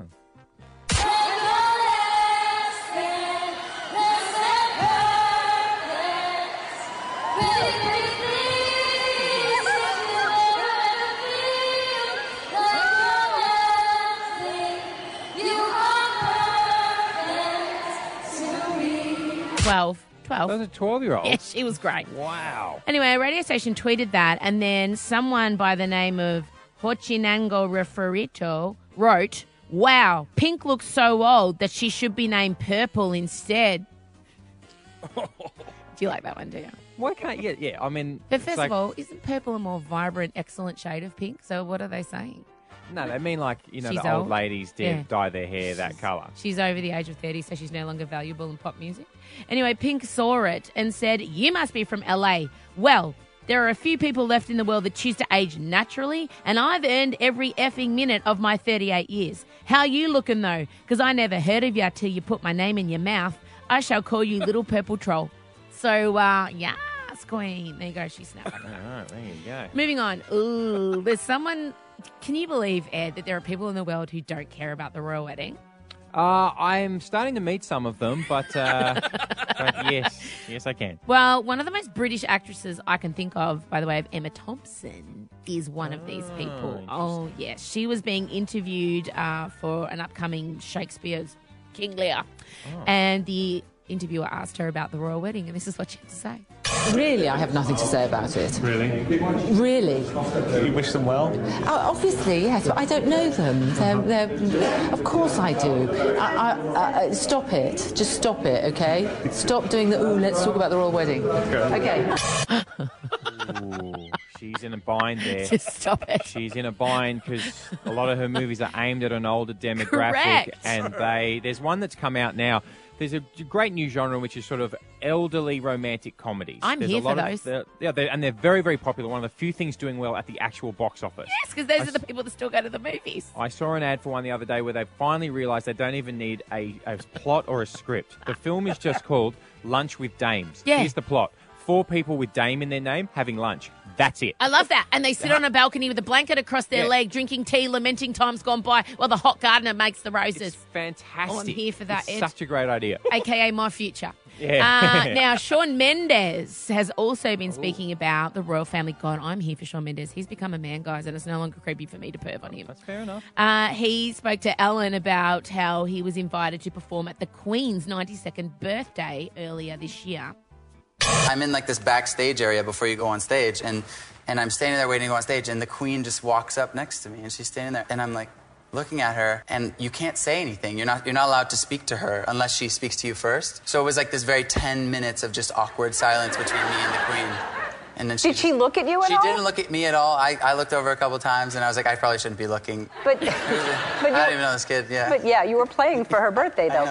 Speaker 2: 12.
Speaker 1: That was a 12-year-old?
Speaker 2: Yeah, she was great.
Speaker 1: Wow.
Speaker 2: Anyway, a radio station tweeted that, and then someone by the name of Hochinango Referito wrote, "Wow, Pink looks so old that she should be named Purple instead." Do you like that one, do you?
Speaker 1: Why can't you? Yeah, I mean...
Speaker 2: But first of all, isn't purple a more vibrant, excellent shade of pink? So what are they saying?
Speaker 1: No, they mean like, you know,
Speaker 2: She's
Speaker 1: the old
Speaker 2: old?
Speaker 1: ladies dye their hair that colour.
Speaker 2: She's over the age of 30, so she's no longer valuable in pop music. Anyway, Pink saw it and said, "You must be from LA. Well, there are a few people left in the world that choose to age naturally, and I've earned every effing minute of my 38 years. How you looking, though? Because I never heard of you till you put my name in your mouth. I shall call you Little Purple Troll." So, yes, Queen. There you go. She snapped.
Speaker 1: All right, there you go.
Speaker 2: Moving on. Ooh, there's someone... Can you believe, Ed, that there are people in the world who don't care about the royal wedding?
Speaker 1: I'm starting to meet some of them, but yes, I can.
Speaker 2: Well, one of the most British actresses I can think of, by the way, of Emma Thompson, is one of these people. Oh, yes. She was being interviewed for an upcoming Shakespeare's King Lear. Oh. And the interviewer asked her about the royal wedding, and this is what she had to say.
Speaker 15: Really, I have nothing to say about it.
Speaker 16: Really?
Speaker 15: Really.
Speaker 16: Do you wish them well?
Speaker 15: Obviously, yes, but I don't know them. Of course I do. Stop it. Just stop it, okay? Stop doing the, let's talk about the royal wedding. Okay.
Speaker 1: Ooh, she's in a bind there.
Speaker 2: Just stop it.
Speaker 1: She's in a bind because a lot of her movies are aimed at an older demographic.
Speaker 2: Correct.
Speaker 1: And there's one that's come out now. There's a great new genre which is sort of elderly romantic comedies.
Speaker 2: There's here for those.
Speaker 1: They're very, very popular. One of the few things doing well at the actual box office.
Speaker 2: Yes, because those are the people that still go to the movies.
Speaker 1: I saw an ad for one the other day where they finally realised they don't even need a plot or a script. The film is just called Lunch with Dames.
Speaker 2: Yeah.
Speaker 1: Here's the plot. 4 people with Dame in their name having lunch. That's it.
Speaker 2: I love that. And they sit on a balcony with a blanket across their leg, drinking tea, lamenting times gone by while the hot gardener makes the roses.
Speaker 1: It's fantastic.
Speaker 2: Oh, I'm here for that,
Speaker 1: It's
Speaker 2: Ed.
Speaker 1: such a great idea.
Speaker 2: AKA my future.
Speaker 1: Yeah.
Speaker 2: Now, Shawn Mendes has also been speaking about the royal family. God, I'm here for Shawn Mendes. He's become a man, guys, and it's no longer creepy for me to perv on him.
Speaker 1: That's fair enough.
Speaker 2: He spoke to Ellen about how he was invited to perform at the Queen's 92nd birthday earlier this year.
Speaker 17: I'm in like this backstage area before you go on stage, and I'm standing there waiting to go on stage, and the Queen just walks up next to me, and she's standing there, and I'm like looking at her, and you can't say anything. You're not allowed to speak to her unless she speaks to you first. So it was like this very 10 minutes of just awkward silence between me and the Queen. And then
Speaker 18: Did she look at you at all?
Speaker 17: She didn't look at me at all. I looked over a couple times, and I was like, I probably shouldn't be looking.
Speaker 18: But
Speaker 17: I don't even know this kid, yeah.
Speaker 18: But yeah, you were playing for her birthday, though.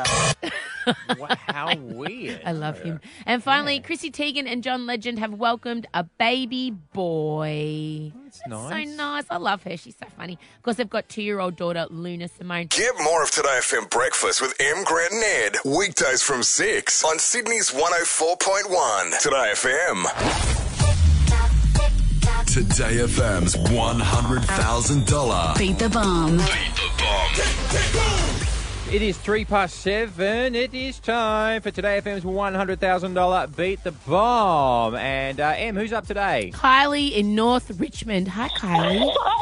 Speaker 1: How weird.
Speaker 2: I love him. And finally, Chrissy Teigen and John Legend have welcomed a baby boy.
Speaker 1: That's nice.
Speaker 2: So nice. I love her. She's so funny. Of course, they've got 2-year-old daughter, Luna Simone.
Speaker 8: Get more of Today FM Breakfast with M. Grant and Ed. Weekdays from 6 on Sydney's 104.1. Today FM. Today FM's $100,000
Speaker 14: Beat the Bomb.
Speaker 1: It is 7:03. It is time for Today FM's $100,000 Beat the Bomb. And Em, who's up today?
Speaker 2: Kylie in North Richmond. Hi, Kylie.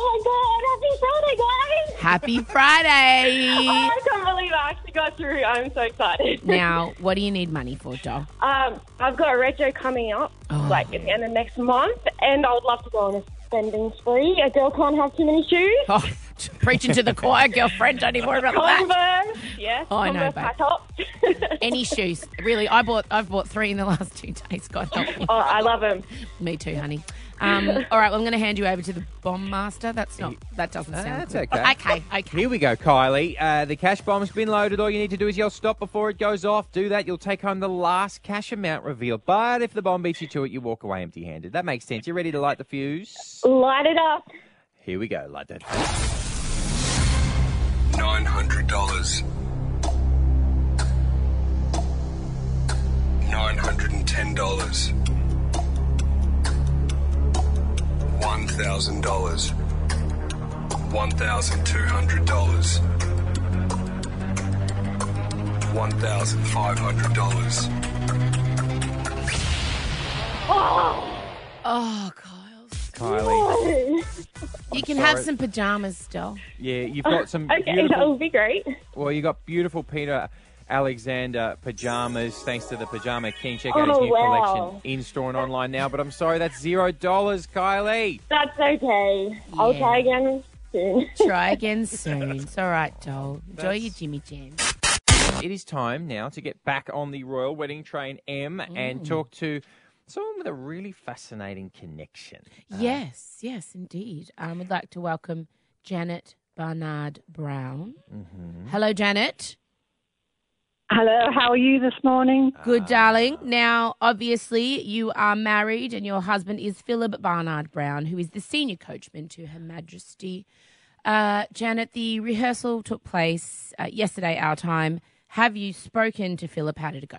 Speaker 19: Oh, my God. Happy Friday, guys.
Speaker 2: Happy Friday.
Speaker 19: Oh, I can't believe I actually got through. I'm so excited.
Speaker 2: Now, what do you need money for, doll?
Speaker 19: I've got a retro coming up, like at the end of next month, and I would love to go on a spending spree. A girl can't have too many shoes.
Speaker 2: Oh, preaching to the choir, girlfriend. Don't even worry about that.
Speaker 19: Converse, yes.
Speaker 2: Oh, I know,
Speaker 19: Converse
Speaker 2: babe.
Speaker 19: high tops.
Speaker 2: Any shoes. Really, I've bought 3 in the last 2 days. God help me.
Speaker 19: Oh, I love them.
Speaker 2: Me too, honey. All right, well, I'm going to hand you over to the bomb master. That doesn't sound
Speaker 1: That's
Speaker 2: good.
Speaker 1: okay.
Speaker 2: Okay.
Speaker 1: Here we go, Kylie. The cash bomb's been loaded. All you need to do is yell stop before it goes off. Do that. You'll take home the last cash amount revealed. But if the bomb beats you to it, you walk away empty-handed. That makes sense. You ready to light the fuse?
Speaker 19: Light it up.
Speaker 1: Here we go. Light that.
Speaker 8: $900. $1,000. $1,200. $1,500.
Speaker 2: Oh,
Speaker 1: Kylie.
Speaker 2: You can have some pajamas still.
Speaker 1: Yeah, you've got some
Speaker 19: Okay,
Speaker 1: beautiful...
Speaker 19: that would be great.
Speaker 1: Well, you got beautiful Peter Alexander pajamas, thanks to the Pajama King. Check out his new collection in-store and online now. But I'm sorry, that's $0, Kylie.
Speaker 19: That's okay. I'll try again soon.
Speaker 2: Try again soon. It's all right, doll. Enjoy your Jimmy Jam.
Speaker 1: It is time now to get back on the Royal Wedding Train, and talk to someone with a really fascinating connection.
Speaker 2: Yes, indeed. I would like to welcome Janet Barnard-Brown.
Speaker 1: Mm-hmm.
Speaker 2: Hello, Janet.
Speaker 16: Hello, how are you this morning?
Speaker 2: Good, darling. Now, obviously, you are married and your husband is Philip Barnard-Brown, who is the senior coachman to Her Majesty. Janet, the rehearsal took place yesterday, our time. Have you spoken to Philip? How did it go?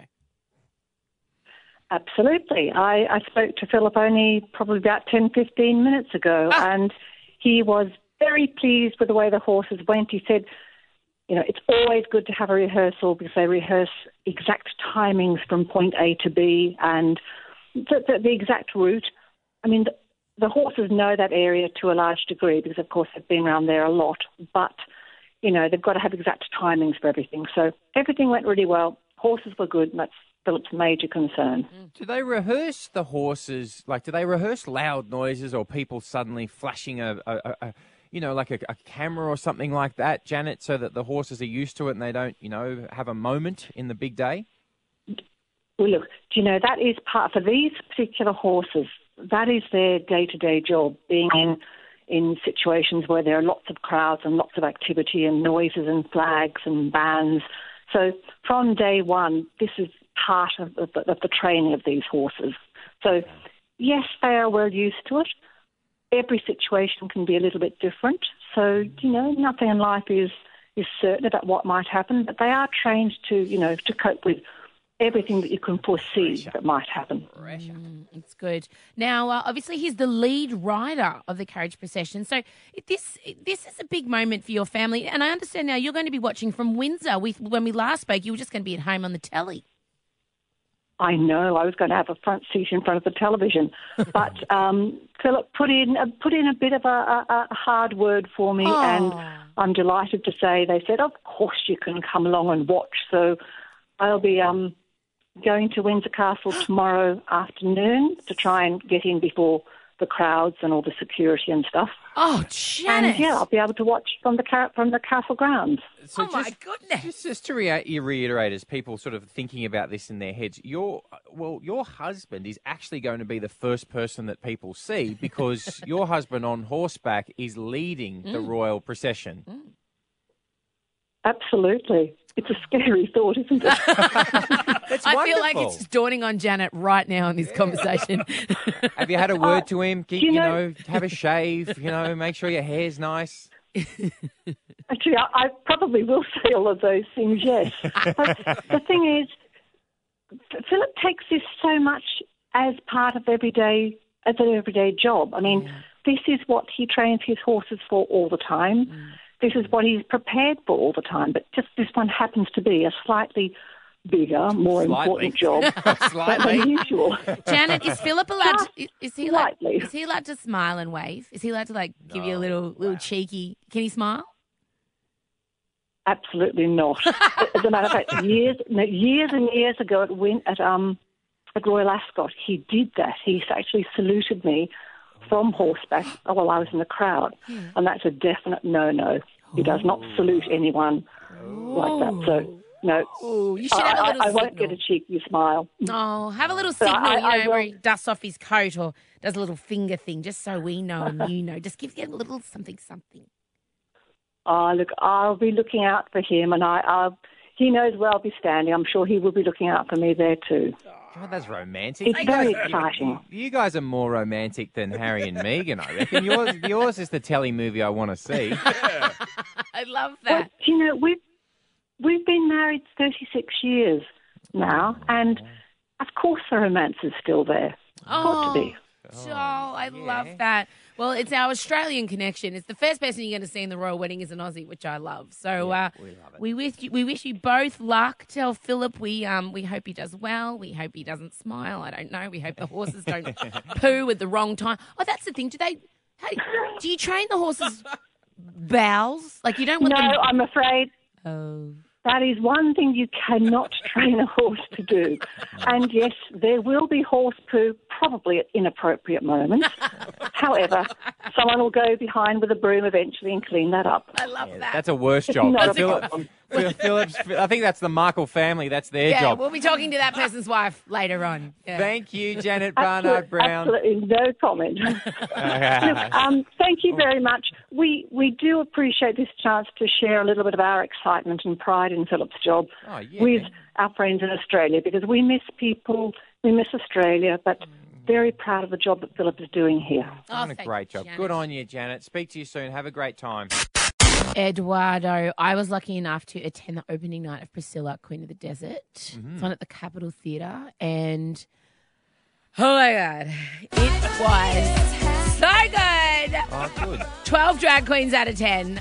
Speaker 16: Absolutely. I spoke to Philip only probably about 10, 15 minutes ago, and he was very pleased with the way the horses went. He said, you know, it's always good to have a rehearsal because they rehearse exact timings from point A to B and the exact route. I mean, the horses know that area to a large degree because, of course, they've been around there a lot, but, you know, they've got to have exact timings for everything. So everything went really well. Horses were good, and that's Philip's major concern.
Speaker 1: Do they rehearse the horses? Like, do they rehearse loud noises or people suddenly flashing a camera or something like that, Janet, so that the horses are used to it and they don't, have a moment in the big day?
Speaker 16: Well, look, do you know, that is part, for these particular horses, that is their day-to-day job, being in situations where there are lots of crowds and lots of activity and noises and flags and bands. So from day one, this is part of the training of these horses. So, yes, they are well used to it. Every situation can be a little bit different. So, nothing in life is certain about what might happen, but they are trained to cope with everything that you can foresee that might happen.
Speaker 2: It's good. Now, obviously, he's the lead rider of the carriage procession. So this is a big moment for your family. And I understand now you're going to be watching from Windsor. When we last spoke, you were just going to be at home on the telly.
Speaker 16: I know. I was going to have a front seat in front of the television, but Philip put in a bit of a hard word for me, and I'm delighted to say they said, "Of course you can come along and watch." So I'll be going to Windsor Castle tomorrow afternoon to try and get in before the crowds and all the security and stuff.
Speaker 2: Oh, Janet!
Speaker 16: And I'll be able to watch from the castle grounds.
Speaker 1: So my goodness! Just to reiterate, as people sort of thinking about this in their heads, your husband is actually going to be the first person that people see because your husband on horseback is leading the royal procession.
Speaker 16: Absolutely. It's a scary thought, isn't it?
Speaker 2: I feel like it's dawning on Janet right now in this conversation.
Speaker 1: Have you had a word to him? Have a shave, make sure your hair's nice.
Speaker 16: Actually, I probably will say all of those things, yes. But the thing is, Philip takes this so much as part of an everyday job. I mean, this is what he trains his horses for all the time. This is what he's prepared for all the time, but just this one happens to be a slightly bigger, more important job than usual.
Speaker 2: Janet, is Philip allowed? Is he allowed to smile and wave? Is he allowed to give you a little cheeky? Can he smile?
Speaker 16: Absolutely not. As a matter of fact, years and years ago at Royal Ascot, he did that. He actually saluted me from horseback while I was in the crowd, and that's a definite no-no. He does not salute anyone like that. So, no,
Speaker 2: you should have a little
Speaker 16: I won't get a cheeky smile.
Speaker 2: Oh, have a little signal, where he dusts off his coat or does a little finger thing, just so we know and you know. Just give him a little something.
Speaker 16: Oh, look, I'll be looking out for him, and he knows where I'll be standing. I'm sure he will be looking out for me there too.
Speaker 1: God, that's romantic.
Speaker 16: It's very exciting.
Speaker 1: You guys are more romantic than Harry and Meghan, I reckon. Yours is the telly movie I want to see.
Speaker 2: I love that.
Speaker 16: Well, we've been married 36 years now, and Of course the romance is still there. Got to be.
Speaker 2: I love that. Well, it's our Australian connection. It's the first person you're going to see in the royal wedding is an Aussie, which I love. So
Speaker 1: we love it.
Speaker 2: we wish you both luck. Tell Philip we hope he does well. We hope he doesn't smile. I don't know. We hope the horses don't poo at the wrong time. Oh, that's the thing. Do you train the horses' bowels? Like you don't want them...
Speaker 16: No, I'm afraid.
Speaker 2: Oh.
Speaker 16: That is one thing you cannot train a horse to do. And yes, there will be horse poo, probably at inappropriate moments. However, someone will go behind with a broom eventually and clean that up.
Speaker 2: I love that.
Speaker 1: That's a worse job. Phillips, I think that's the Markle family. That's their job.
Speaker 2: We'll be talking to that person's wife later on. Yeah.
Speaker 1: Thank you, Janet Barnard-Brown.
Speaker 16: Absolutely, no comment. Look, thank you very much. We do appreciate this chance to share a little bit of our excitement and pride in Philip's job with our friends in Australia, because we miss people, we miss Australia, but very proud of the job that Philip is doing here.
Speaker 1: Done a great job.
Speaker 2: Janet.
Speaker 1: Good on you, Janet. Speak to you soon. Have a great time.
Speaker 2: Eduardo, I was lucky enough to attend the opening night of Priscilla, Queen of the Desert.
Speaker 1: Mm-hmm.
Speaker 2: It's on at the Capitol Theatre, and oh my God, it was so good.
Speaker 1: Oh, good.
Speaker 2: 12 drag queens out of 10.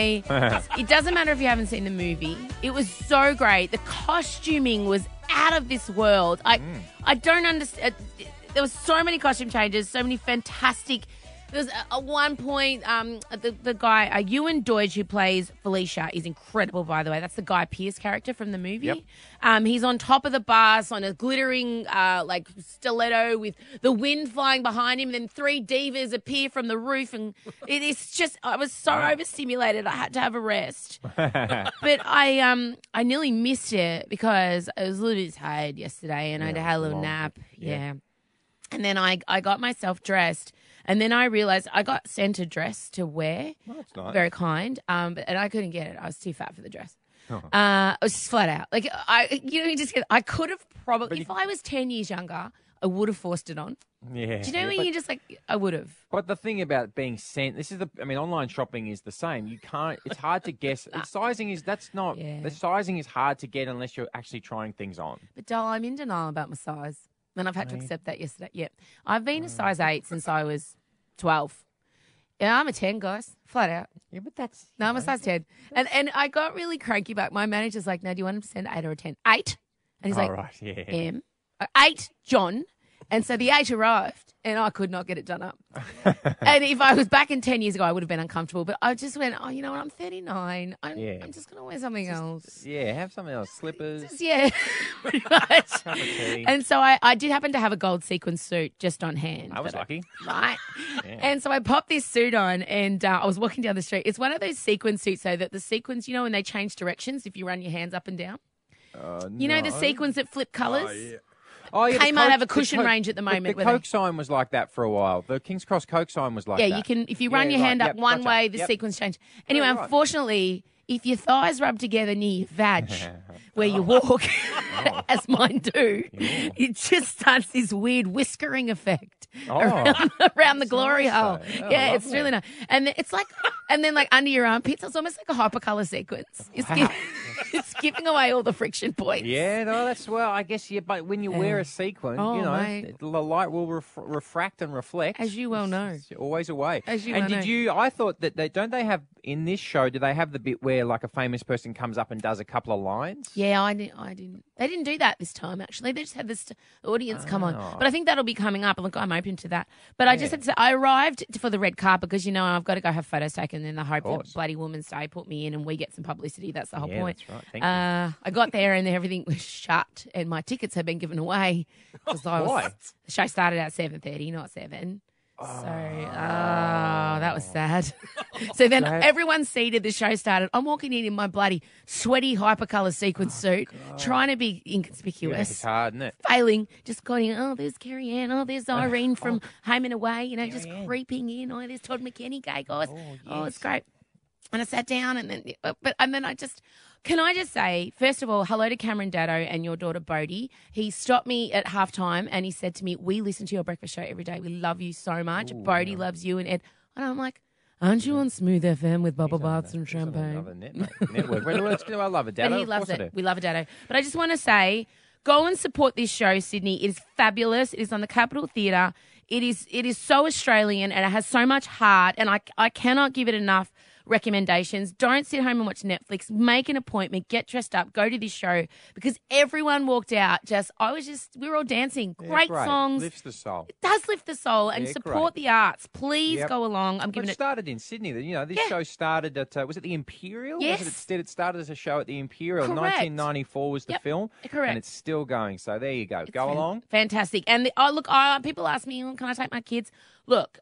Speaker 2: It doesn't matter if you haven't seen the movie. It was so great. The costuming was out of this world. I don't understand. There was so many costume changes, so many fantastic. There was at one point, the guy, Ewan Deutsch, who plays Felicia, is incredible, by the way. That's the Guy Pearce character from the movie.
Speaker 1: Yep.
Speaker 2: He's on top of the bus on a glittering stiletto with the wind flying behind him. Then 3 divas appear from the roof. And it's just, I was so overstimulated. I had to have a rest. But I nearly missed it because I was a little bit tired yesterday and I had a little nap. Yeah. And then I got myself dressed. And then I realised I got sent a dress to wear.
Speaker 1: Oh, that's nice.
Speaker 2: Very kind. And I couldn't get it. I was too fat for the dress. I was just flat out. Like, I could have probably, if I was 10 years younger, I would have forced it on.
Speaker 1: Yeah.
Speaker 2: Do you know when you just I would have.
Speaker 1: But the thing about being sent, online shopping is the same. You can't, it's hard to guess. The sizing is hard to get unless you're actually trying things on.
Speaker 2: But, doll, I'm in denial about my size. And I've had to accept that yesterday. Yeah. I've been a size 8 since I was 12. Yeah, I'm a 10, guys. Flat out.
Speaker 1: Yeah, but that's...
Speaker 2: No, I'm a size 10. And I got really cranky back. My manager's like, "Now, do you want him to send 8 or a 10? 8. And he's like,
Speaker 1: right, yeah.
Speaker 2: M. 8, John. And so the 8 arrived, and I could not get it done up. And if I was back in 10 years ago, I would have been uncomfortable. But I just went, you know what, I'm 39. I'm just going to wear something else.
Speaker 1: Yeah, have something else. Slippers.
Speaker 2: Pretty much. And so I did happen to have a gold sequin suit just on hand.
Speaker 1: I was lucky.
Speaker 2: Right. Yeah. And so I popped this suit on, and I was walking down the street. It's one of those sequin suits, so that the sequins, when they change directions, if you run your hands up and down. You know the sequins that flip colours?
Speaker 1: Oh, yeah.
Speaker 2: Kmart have a cushion range at the moment.
Speaker 1: The Coke sign was like that for a while. The King's Cross Coke sign was like that.
Speaker 2: Yeah, you can. If you run your hand up one way, the sequins change. Anyway, unfortunately, if your thighs rub together near your vag, where you walk, as mine do, it just starts this weird whiskering effect around the glory hole. Yeah, it's really nice. And it's like, and then like under your armpits, it's almost like a hypercolour sequence. It's giving away all the friction points.
Speaker 1: Yeah, no, that's I guess but when you wear a sequin, the light will refract and reflect.
Speaker 2: As you well know.
Speaker 1: It's always away.
Speaker 2: As you
Speaker 1: and
Speaker 2: well know.
Speaker 1: I thought that don't they have, in this show, do they have the bit where like a famous person comes up and does a couple of lines?
Speaker 2: Yeah, I didn't. They didn't do that this time, actually. They just had this audience come on. But I think that'll be coming up. Look, I'm open to that. But I just had to say, I arrived for the red carpet because, I've got to go have photos taken in the hope that Bloody Woman's Day put me in and we get some publicity. That's the whole point.
Speaker 1: That's right. Thank you.
Speaker 2: I got there and everything was shut and my tickets had been given away.
Speaker 1: Why?
Speaker 2: The show started at 7:30, not 7. So, that was sad. So then everyone seated, the show started. I'm walking in my bloody sweaty hypercolour sequin suit, trying to be inconspicuous.
Speaker 1: Yeah, it's hard, isn't it?
Speaker 2: Failing, just going, there's Carrie Ann, there's Irene from Home and Away, just creeping in. There's Todd McKenny, gay guys. It's great. And I sat down and then I just... Can I just say, first of all, hello to Cameron Daddo and your daughter Bodhi. He stopped me at halftime and he said to me, "We listen to your breakfast show every day. We love you so much. Bodhi loves you and Ed." And I'm like, "Aren't you on Smooth FM with bubble baths and champagne?"
Speaker 1: Network. I love a Daddo.
Speaker 2: And he loves it. We love a Daddo. But I just want to say, Go and support this show, Sydney. It is fabulous. It is on the Capitol Theatre. It is so Australian and it has so much heart, and I cannot give it enough recommendations. Don't sit home and watch Netflix. Make an appointment, get dressed up, go to this show, because everyone walked out we were all dancing. Great songs.
Speaker 1: Lifts the soul.
Speaker 2: It does lift the soul, and support the arts. Please go along.
Speaker 1: It started in Sydney. This show started at, was it the Imperial?
Speaker 2: Yes.
Speaker 1: It started as a show at the Imperial.
Speaker 2: Correct.
Speaker 1: 1994 was the film.
Speaker 2: Correct.
Speaker 1: And it's still going. So there you go. Go along.
Speaker 2: Fantastic. And people ask me, can I take my kids? Look,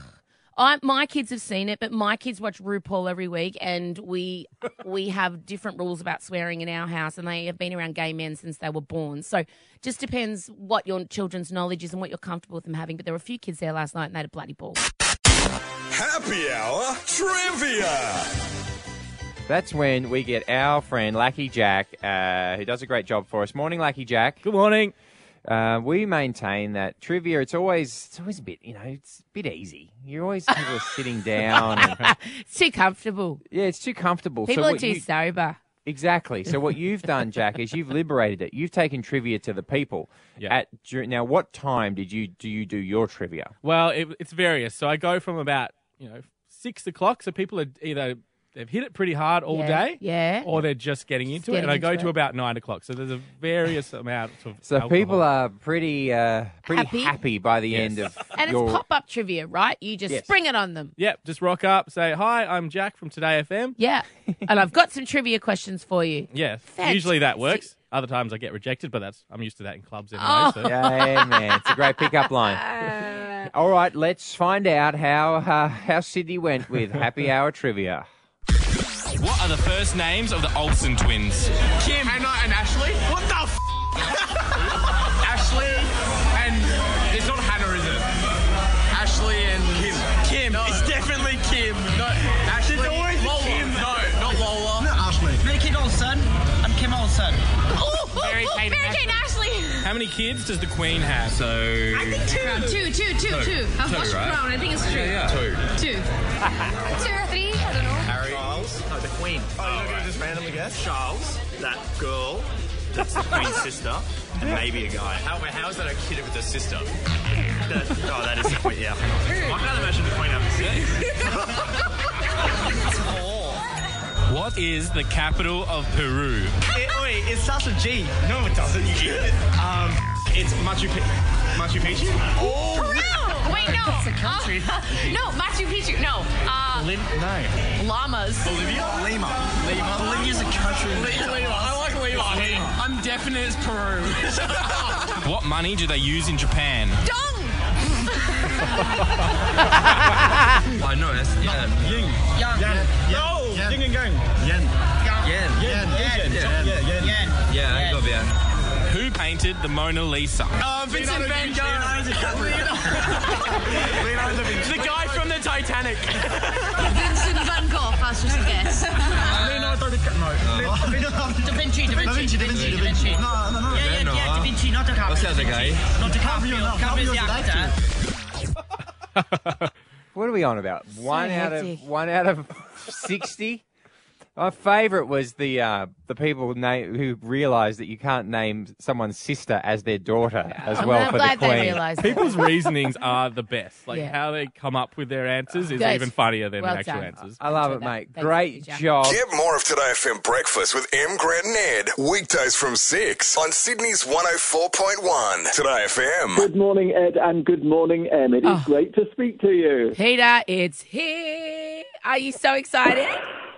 Speaker 2: my kids have seen it, but my kids watch RuPaul every week, and we have different rules about swearing in our house, and they have been around gay men since they were born. So just depends what your children's knowledge is and what you're comfortable with them having. But there were a few kids there last night, and they had a bloody ball.
Speaker 8: Happy Hour Trivia.
Speaker 1: That's when we get our friend Lucky Jack, who does a great job for us. Morning, Lucky Jack.
Speaker 5: Good morning.
Speaker 1: We maintain that trivia, it's always a bit, it's a bit easy. You're always people are sitting down.
Speaker 2: It's too comfortable.
Speaker 1: Yeah, it's too comfortable.
Speaker 2: People are too sober.
Speaker 1: Exactly. So what you've done, Jack, is you've liberated it. You've taken trivia to the people.
Speaker 5: Yeah.
Speaker 1: Now, what time do you do your trivia?
Speaker 5: Well, it's various. So I go from about 6 o'clock. So people are either they've hit it pretty hard all day, or they're just getting into it. And I go to about 9 o'clock. So there's a various amount of
Speaker 1: So people are pretty happy by the end of
Speaker 2: and it's pop-up trivia, right? You just spring it on them.
Speaker 5: Yep, just rock up, say, hi, I'm Jack from Today FM.
Speaker 2: Yeah, and I've got some trivia questions for you.
Speaker 5: Yeah, usually that works. Other times I get rejected, but I'm used to that in clubs anyway.
Speaker 2: Oh.
Speaker 5: So.
Speaker 1: Yeah, man, it's a great pickup line. All right, let's find out how Sydney went with Happy Hour Trivia.
Speaker 20: What are the first names of the Olsen twins?
Speaker 21: Kim, Hannah, and Ashley. What the f***? Ashley and... It's not Hannah, is it? Ashley and... Kim. No. It's definitely Kim. No, Ashley. It's always Lola. Kim. No, not Lola.
Speaker 22: No, Ashley. Mary Kate Olsen. I'm Kim Olsen.
Speaker 20: Mary Kate Ashley. How many kids does the Queen have? So...
Speaker 23: I think two. I've watched Crown. I think it's true.
Speaker 21: Yeah. Two.
Speaker 23: 2 or 3. I don't know.
Speaker 21: Harry. Charles. No, the Queen. Oh, you're going to just randomly guess? Charles. That girl. That's the Queen's sister. And maybe a guy. How is that a kid with a sister? That is the Queen. Yeah. I can't imagine the Queen having a sister.
Speaker 20: What is the capital of Peru?
Speaker 22: It starts with G.
Speaker 21: No, it doesn't. It's Machu Picchu.
Speaker 23: Oh, Peru! Wait, no.
Speaker 22: It's a country.
Speaker 23: No, Machu Picchu. No.
Speaker 22: No.
Speaker 23: Llamas.
Speaker 22: Lima. Bolivia's a country.
Speaker 21: Lima. I like Lima.
Speaker 23: I'm definite it's Peru.
Speaker 20: What money do they use in Japan?
Speaker 23: Dong!
Speaker 21: I know. That's Yin. No. Yin and Yang. Yen. Yeah, I got yen.
Speaker 20: Who painted the Mona Lisa?
Speaker 21: Vincent Van Gogh. The guy from the Titanic.
Speaker 23: Vincent Van Gogh, that's just a guess.
Speaker 22: Leonardo DiCaprio.
Speaker 23: Da Vinci.
Speaker 22: No.
Speaker 23: Yeah, Da Vinci, not DiCaprio.
Speaker 21: What's the other guy?
Speaker 23: Not DiCaprio. DiCaprio's the actor.
Speaker 1: What are we on about? One out of 60. My favourite was the people who realised that you can't name someone's sister as their daughter as well for the Queen.
Speaker 5: People's reasonings are the best. Like how they come up with their answers is even funnier than the actual answers.
Speaker 1: I love it, mate. Great job.
Speaker 8: Get more of Today FM Breakfast with M. Grant and Ed. Weekdays from 6 on Sydney's 104.1. Today FM.
Speaker 24: Good morning, Ed, and good morning, Em. It is great to speak to you.
Speaker 2: Peter, it's here. Are you so excited?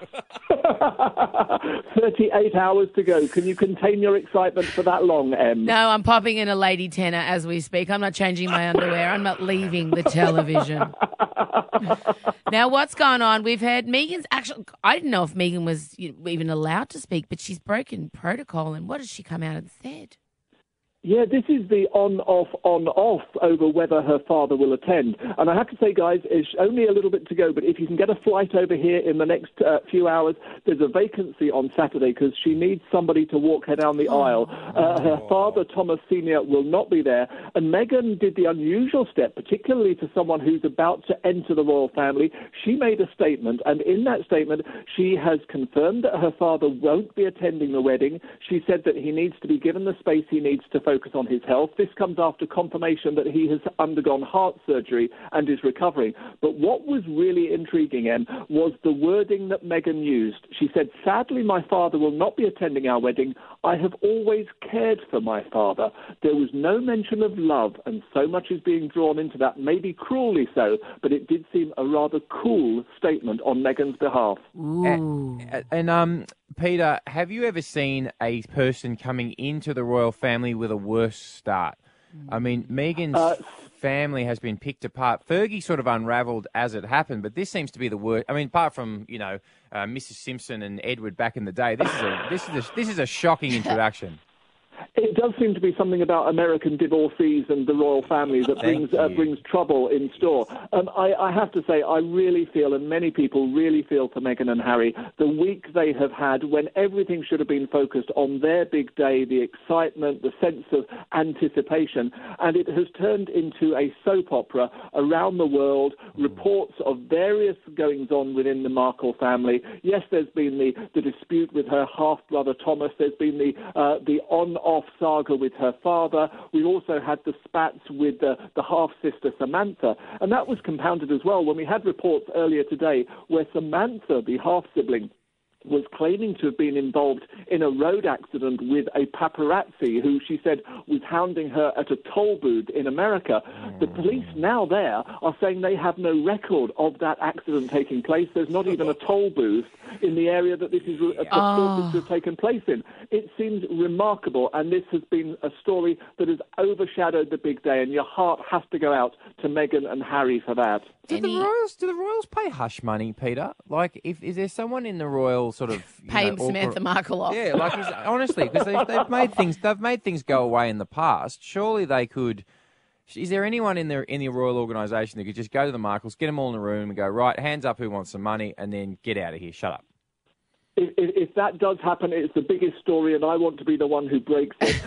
Speaker 24: 38 hours to go. Can you contain your excitement for that long, Em?
Speaker 2: No, I'm popping in a lady tenor as we speak. I'm not changing my underwear. I'm not leaving the television. Now, what's going on? We've heard Megan's actually... I didn't know if Megan was even allowed to speak, but she's broken protocol. And what has she come out and said?
Speaker 24: Yeah, this is the on-off over whether her father will attend. And I have to say, guys, it's only a little bit to go, but if you can get a flight over here in the next few hours, there's a vacancy on Saturday because she needs somebody to walk her down the aisle. Her father, Thomas Sr., will not be there. And Meghan did the unusual step, particularly for someone who's about to enter the royal family. She made a statement, and in that statement, she has confirmed that her father won't be attending the wedding. She said that he needs to be given the space he needs to focus on his health. This comes after confirmation that he has undergone heart surgery and is recovering. But what was really intriguing, Em, was the wording that Meghan used. She said, "Sadly, my father will not be attending our wedding. I have always cared for my father." There was no mention of love, and so much is being drawn into that, maybe cruelly so, but it did seem a rather cool statement on Meghan's behalf.
Speaker 1: And Peter, have you ever seen a person coming into the royal family with a worse start? I mean, Meghan's family has been picked apart. Fergie sort of unravelled as it happened, but this seems to be the worst. I mean, apart from, Mrs. Simpson and Edward back in the day, this is a shocking introduction.
Speaker 24: It does seem to be something about American divorcees and the royal family that brings trouble in store. I have to say, I really feel, and many people really feel for Meghan and Harry, the week they have had when everything should have been focused on their big day, the excitement, the sense of anticipation, and it has turned into a soap opera around the world, reports of various goings-on within the Markle family. Yes, there's been the dispute with her half-brother Thomas. There's been the on-off saga with her father. We also had the spats with the half-sister Samantha. And that was compounded as well when we had reports earlier today where Samantha, the half-sibling, was claiming to have been involved in a road accident with a paparazzi who she said was hounding her at a toll booth in America. The police now there are saying they have no record of that accident taking place. There's not even a toll booth in the area that this is reported to have taken place in. It seems remarkable, and this has been a story that has overshadowed the big day, and your heart has to go out to Meghan and Harry for that.
Speaker 1: Do the royals pay hush money, Peter? Like, is there someone in the royal sort of
Speaker 2: pay Samantha Markle off?
Speaker 1: Yeah, like honestly, because they've made things go away in the past. Surely they could. Is there anyone in the royal organisation that could just go to the Markles, get them all in a room, and go, right, hands up, who wants some money, and then get out of here, shut up?
Speaker 24: If that does happen, it's the biggest story, and I want to be the one who breaks it.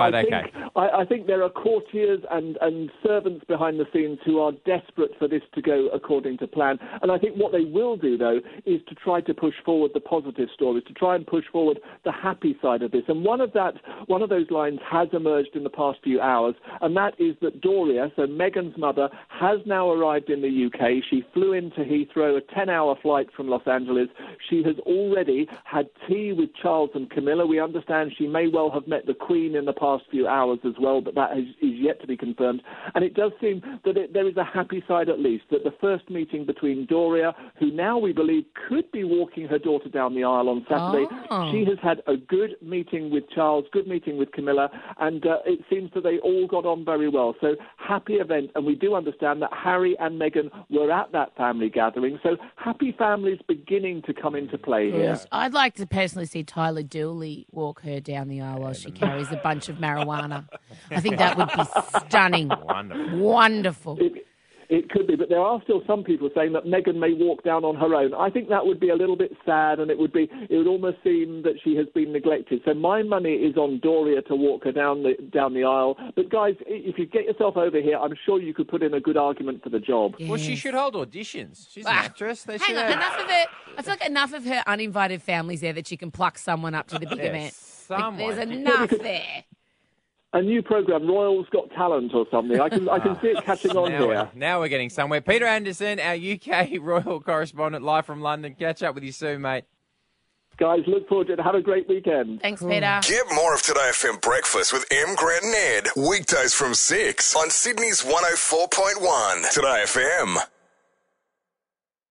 Speaker 24: I think there are courtiers and servants behind the scenes who are desperate for this to go according to plan. And I think what they will do, though, is to try to push forward the positive stories, to try and push forward the happy side of this. And one of those lines has emerged in the past few hours, and that is that Doria, so Meghan's mother, has now arrived in the UK. She flew into Heathrow, a 10-hour flight from Los Angeles. She has already had tea with Charles and Camilla. We understand she may well have met the Queen in the past few hours as well, but that is yet to be confirmed. And it does seem that there is a happy side at least, that the first meeting between Doria, who now we believe could be walking her daughter down the aisle on Saturday, she has had a good meeting with Charles, good meeting with Camilla, and it seems that they all got on very well. So happy event, and we do understand that Harry and Meghan were at that family gathering. So happy families beginning to come into play here.
Speaker 2: I'd like to personally see Tyler Dooley walk her down the aisle while she carries a bunch of marijuana. I think that would be stunning. Wonderful.
Speaker 24: It could be, but there are still some people saying that Meghan may walk down on her own. I think that would be a little bit sad, and it would almost seem that she has been neglected. So my money is on Doria to walk her down the aisle. But guys, if you get yourself over here, I'm sure you could put in a good argument for the job.
Speaker 1: Well, she should hold auditions. She's an actress.
Speaker 2: Hang on, enough of it. I feel like enough of her uninvited families there that she can pluck someone up to the big event. There's enough there.
Speaker 24: A new programme, Royals Got Talent or something. I can see it catching on here.
Speaker 1: Now we're getting somewhere. Peter Anderson, our UK royal correspondent, live from London. Catch up with you soon, mate.
Speaker 24: Guys, look forward to it. Have a great weekend.
Speaker 2: Thanks, Peter.
Speaker 8: Get more of Today FM Breakfast with M. Grant and Ed. Weekdays from 6 on Sydney's 104.1. Today FM.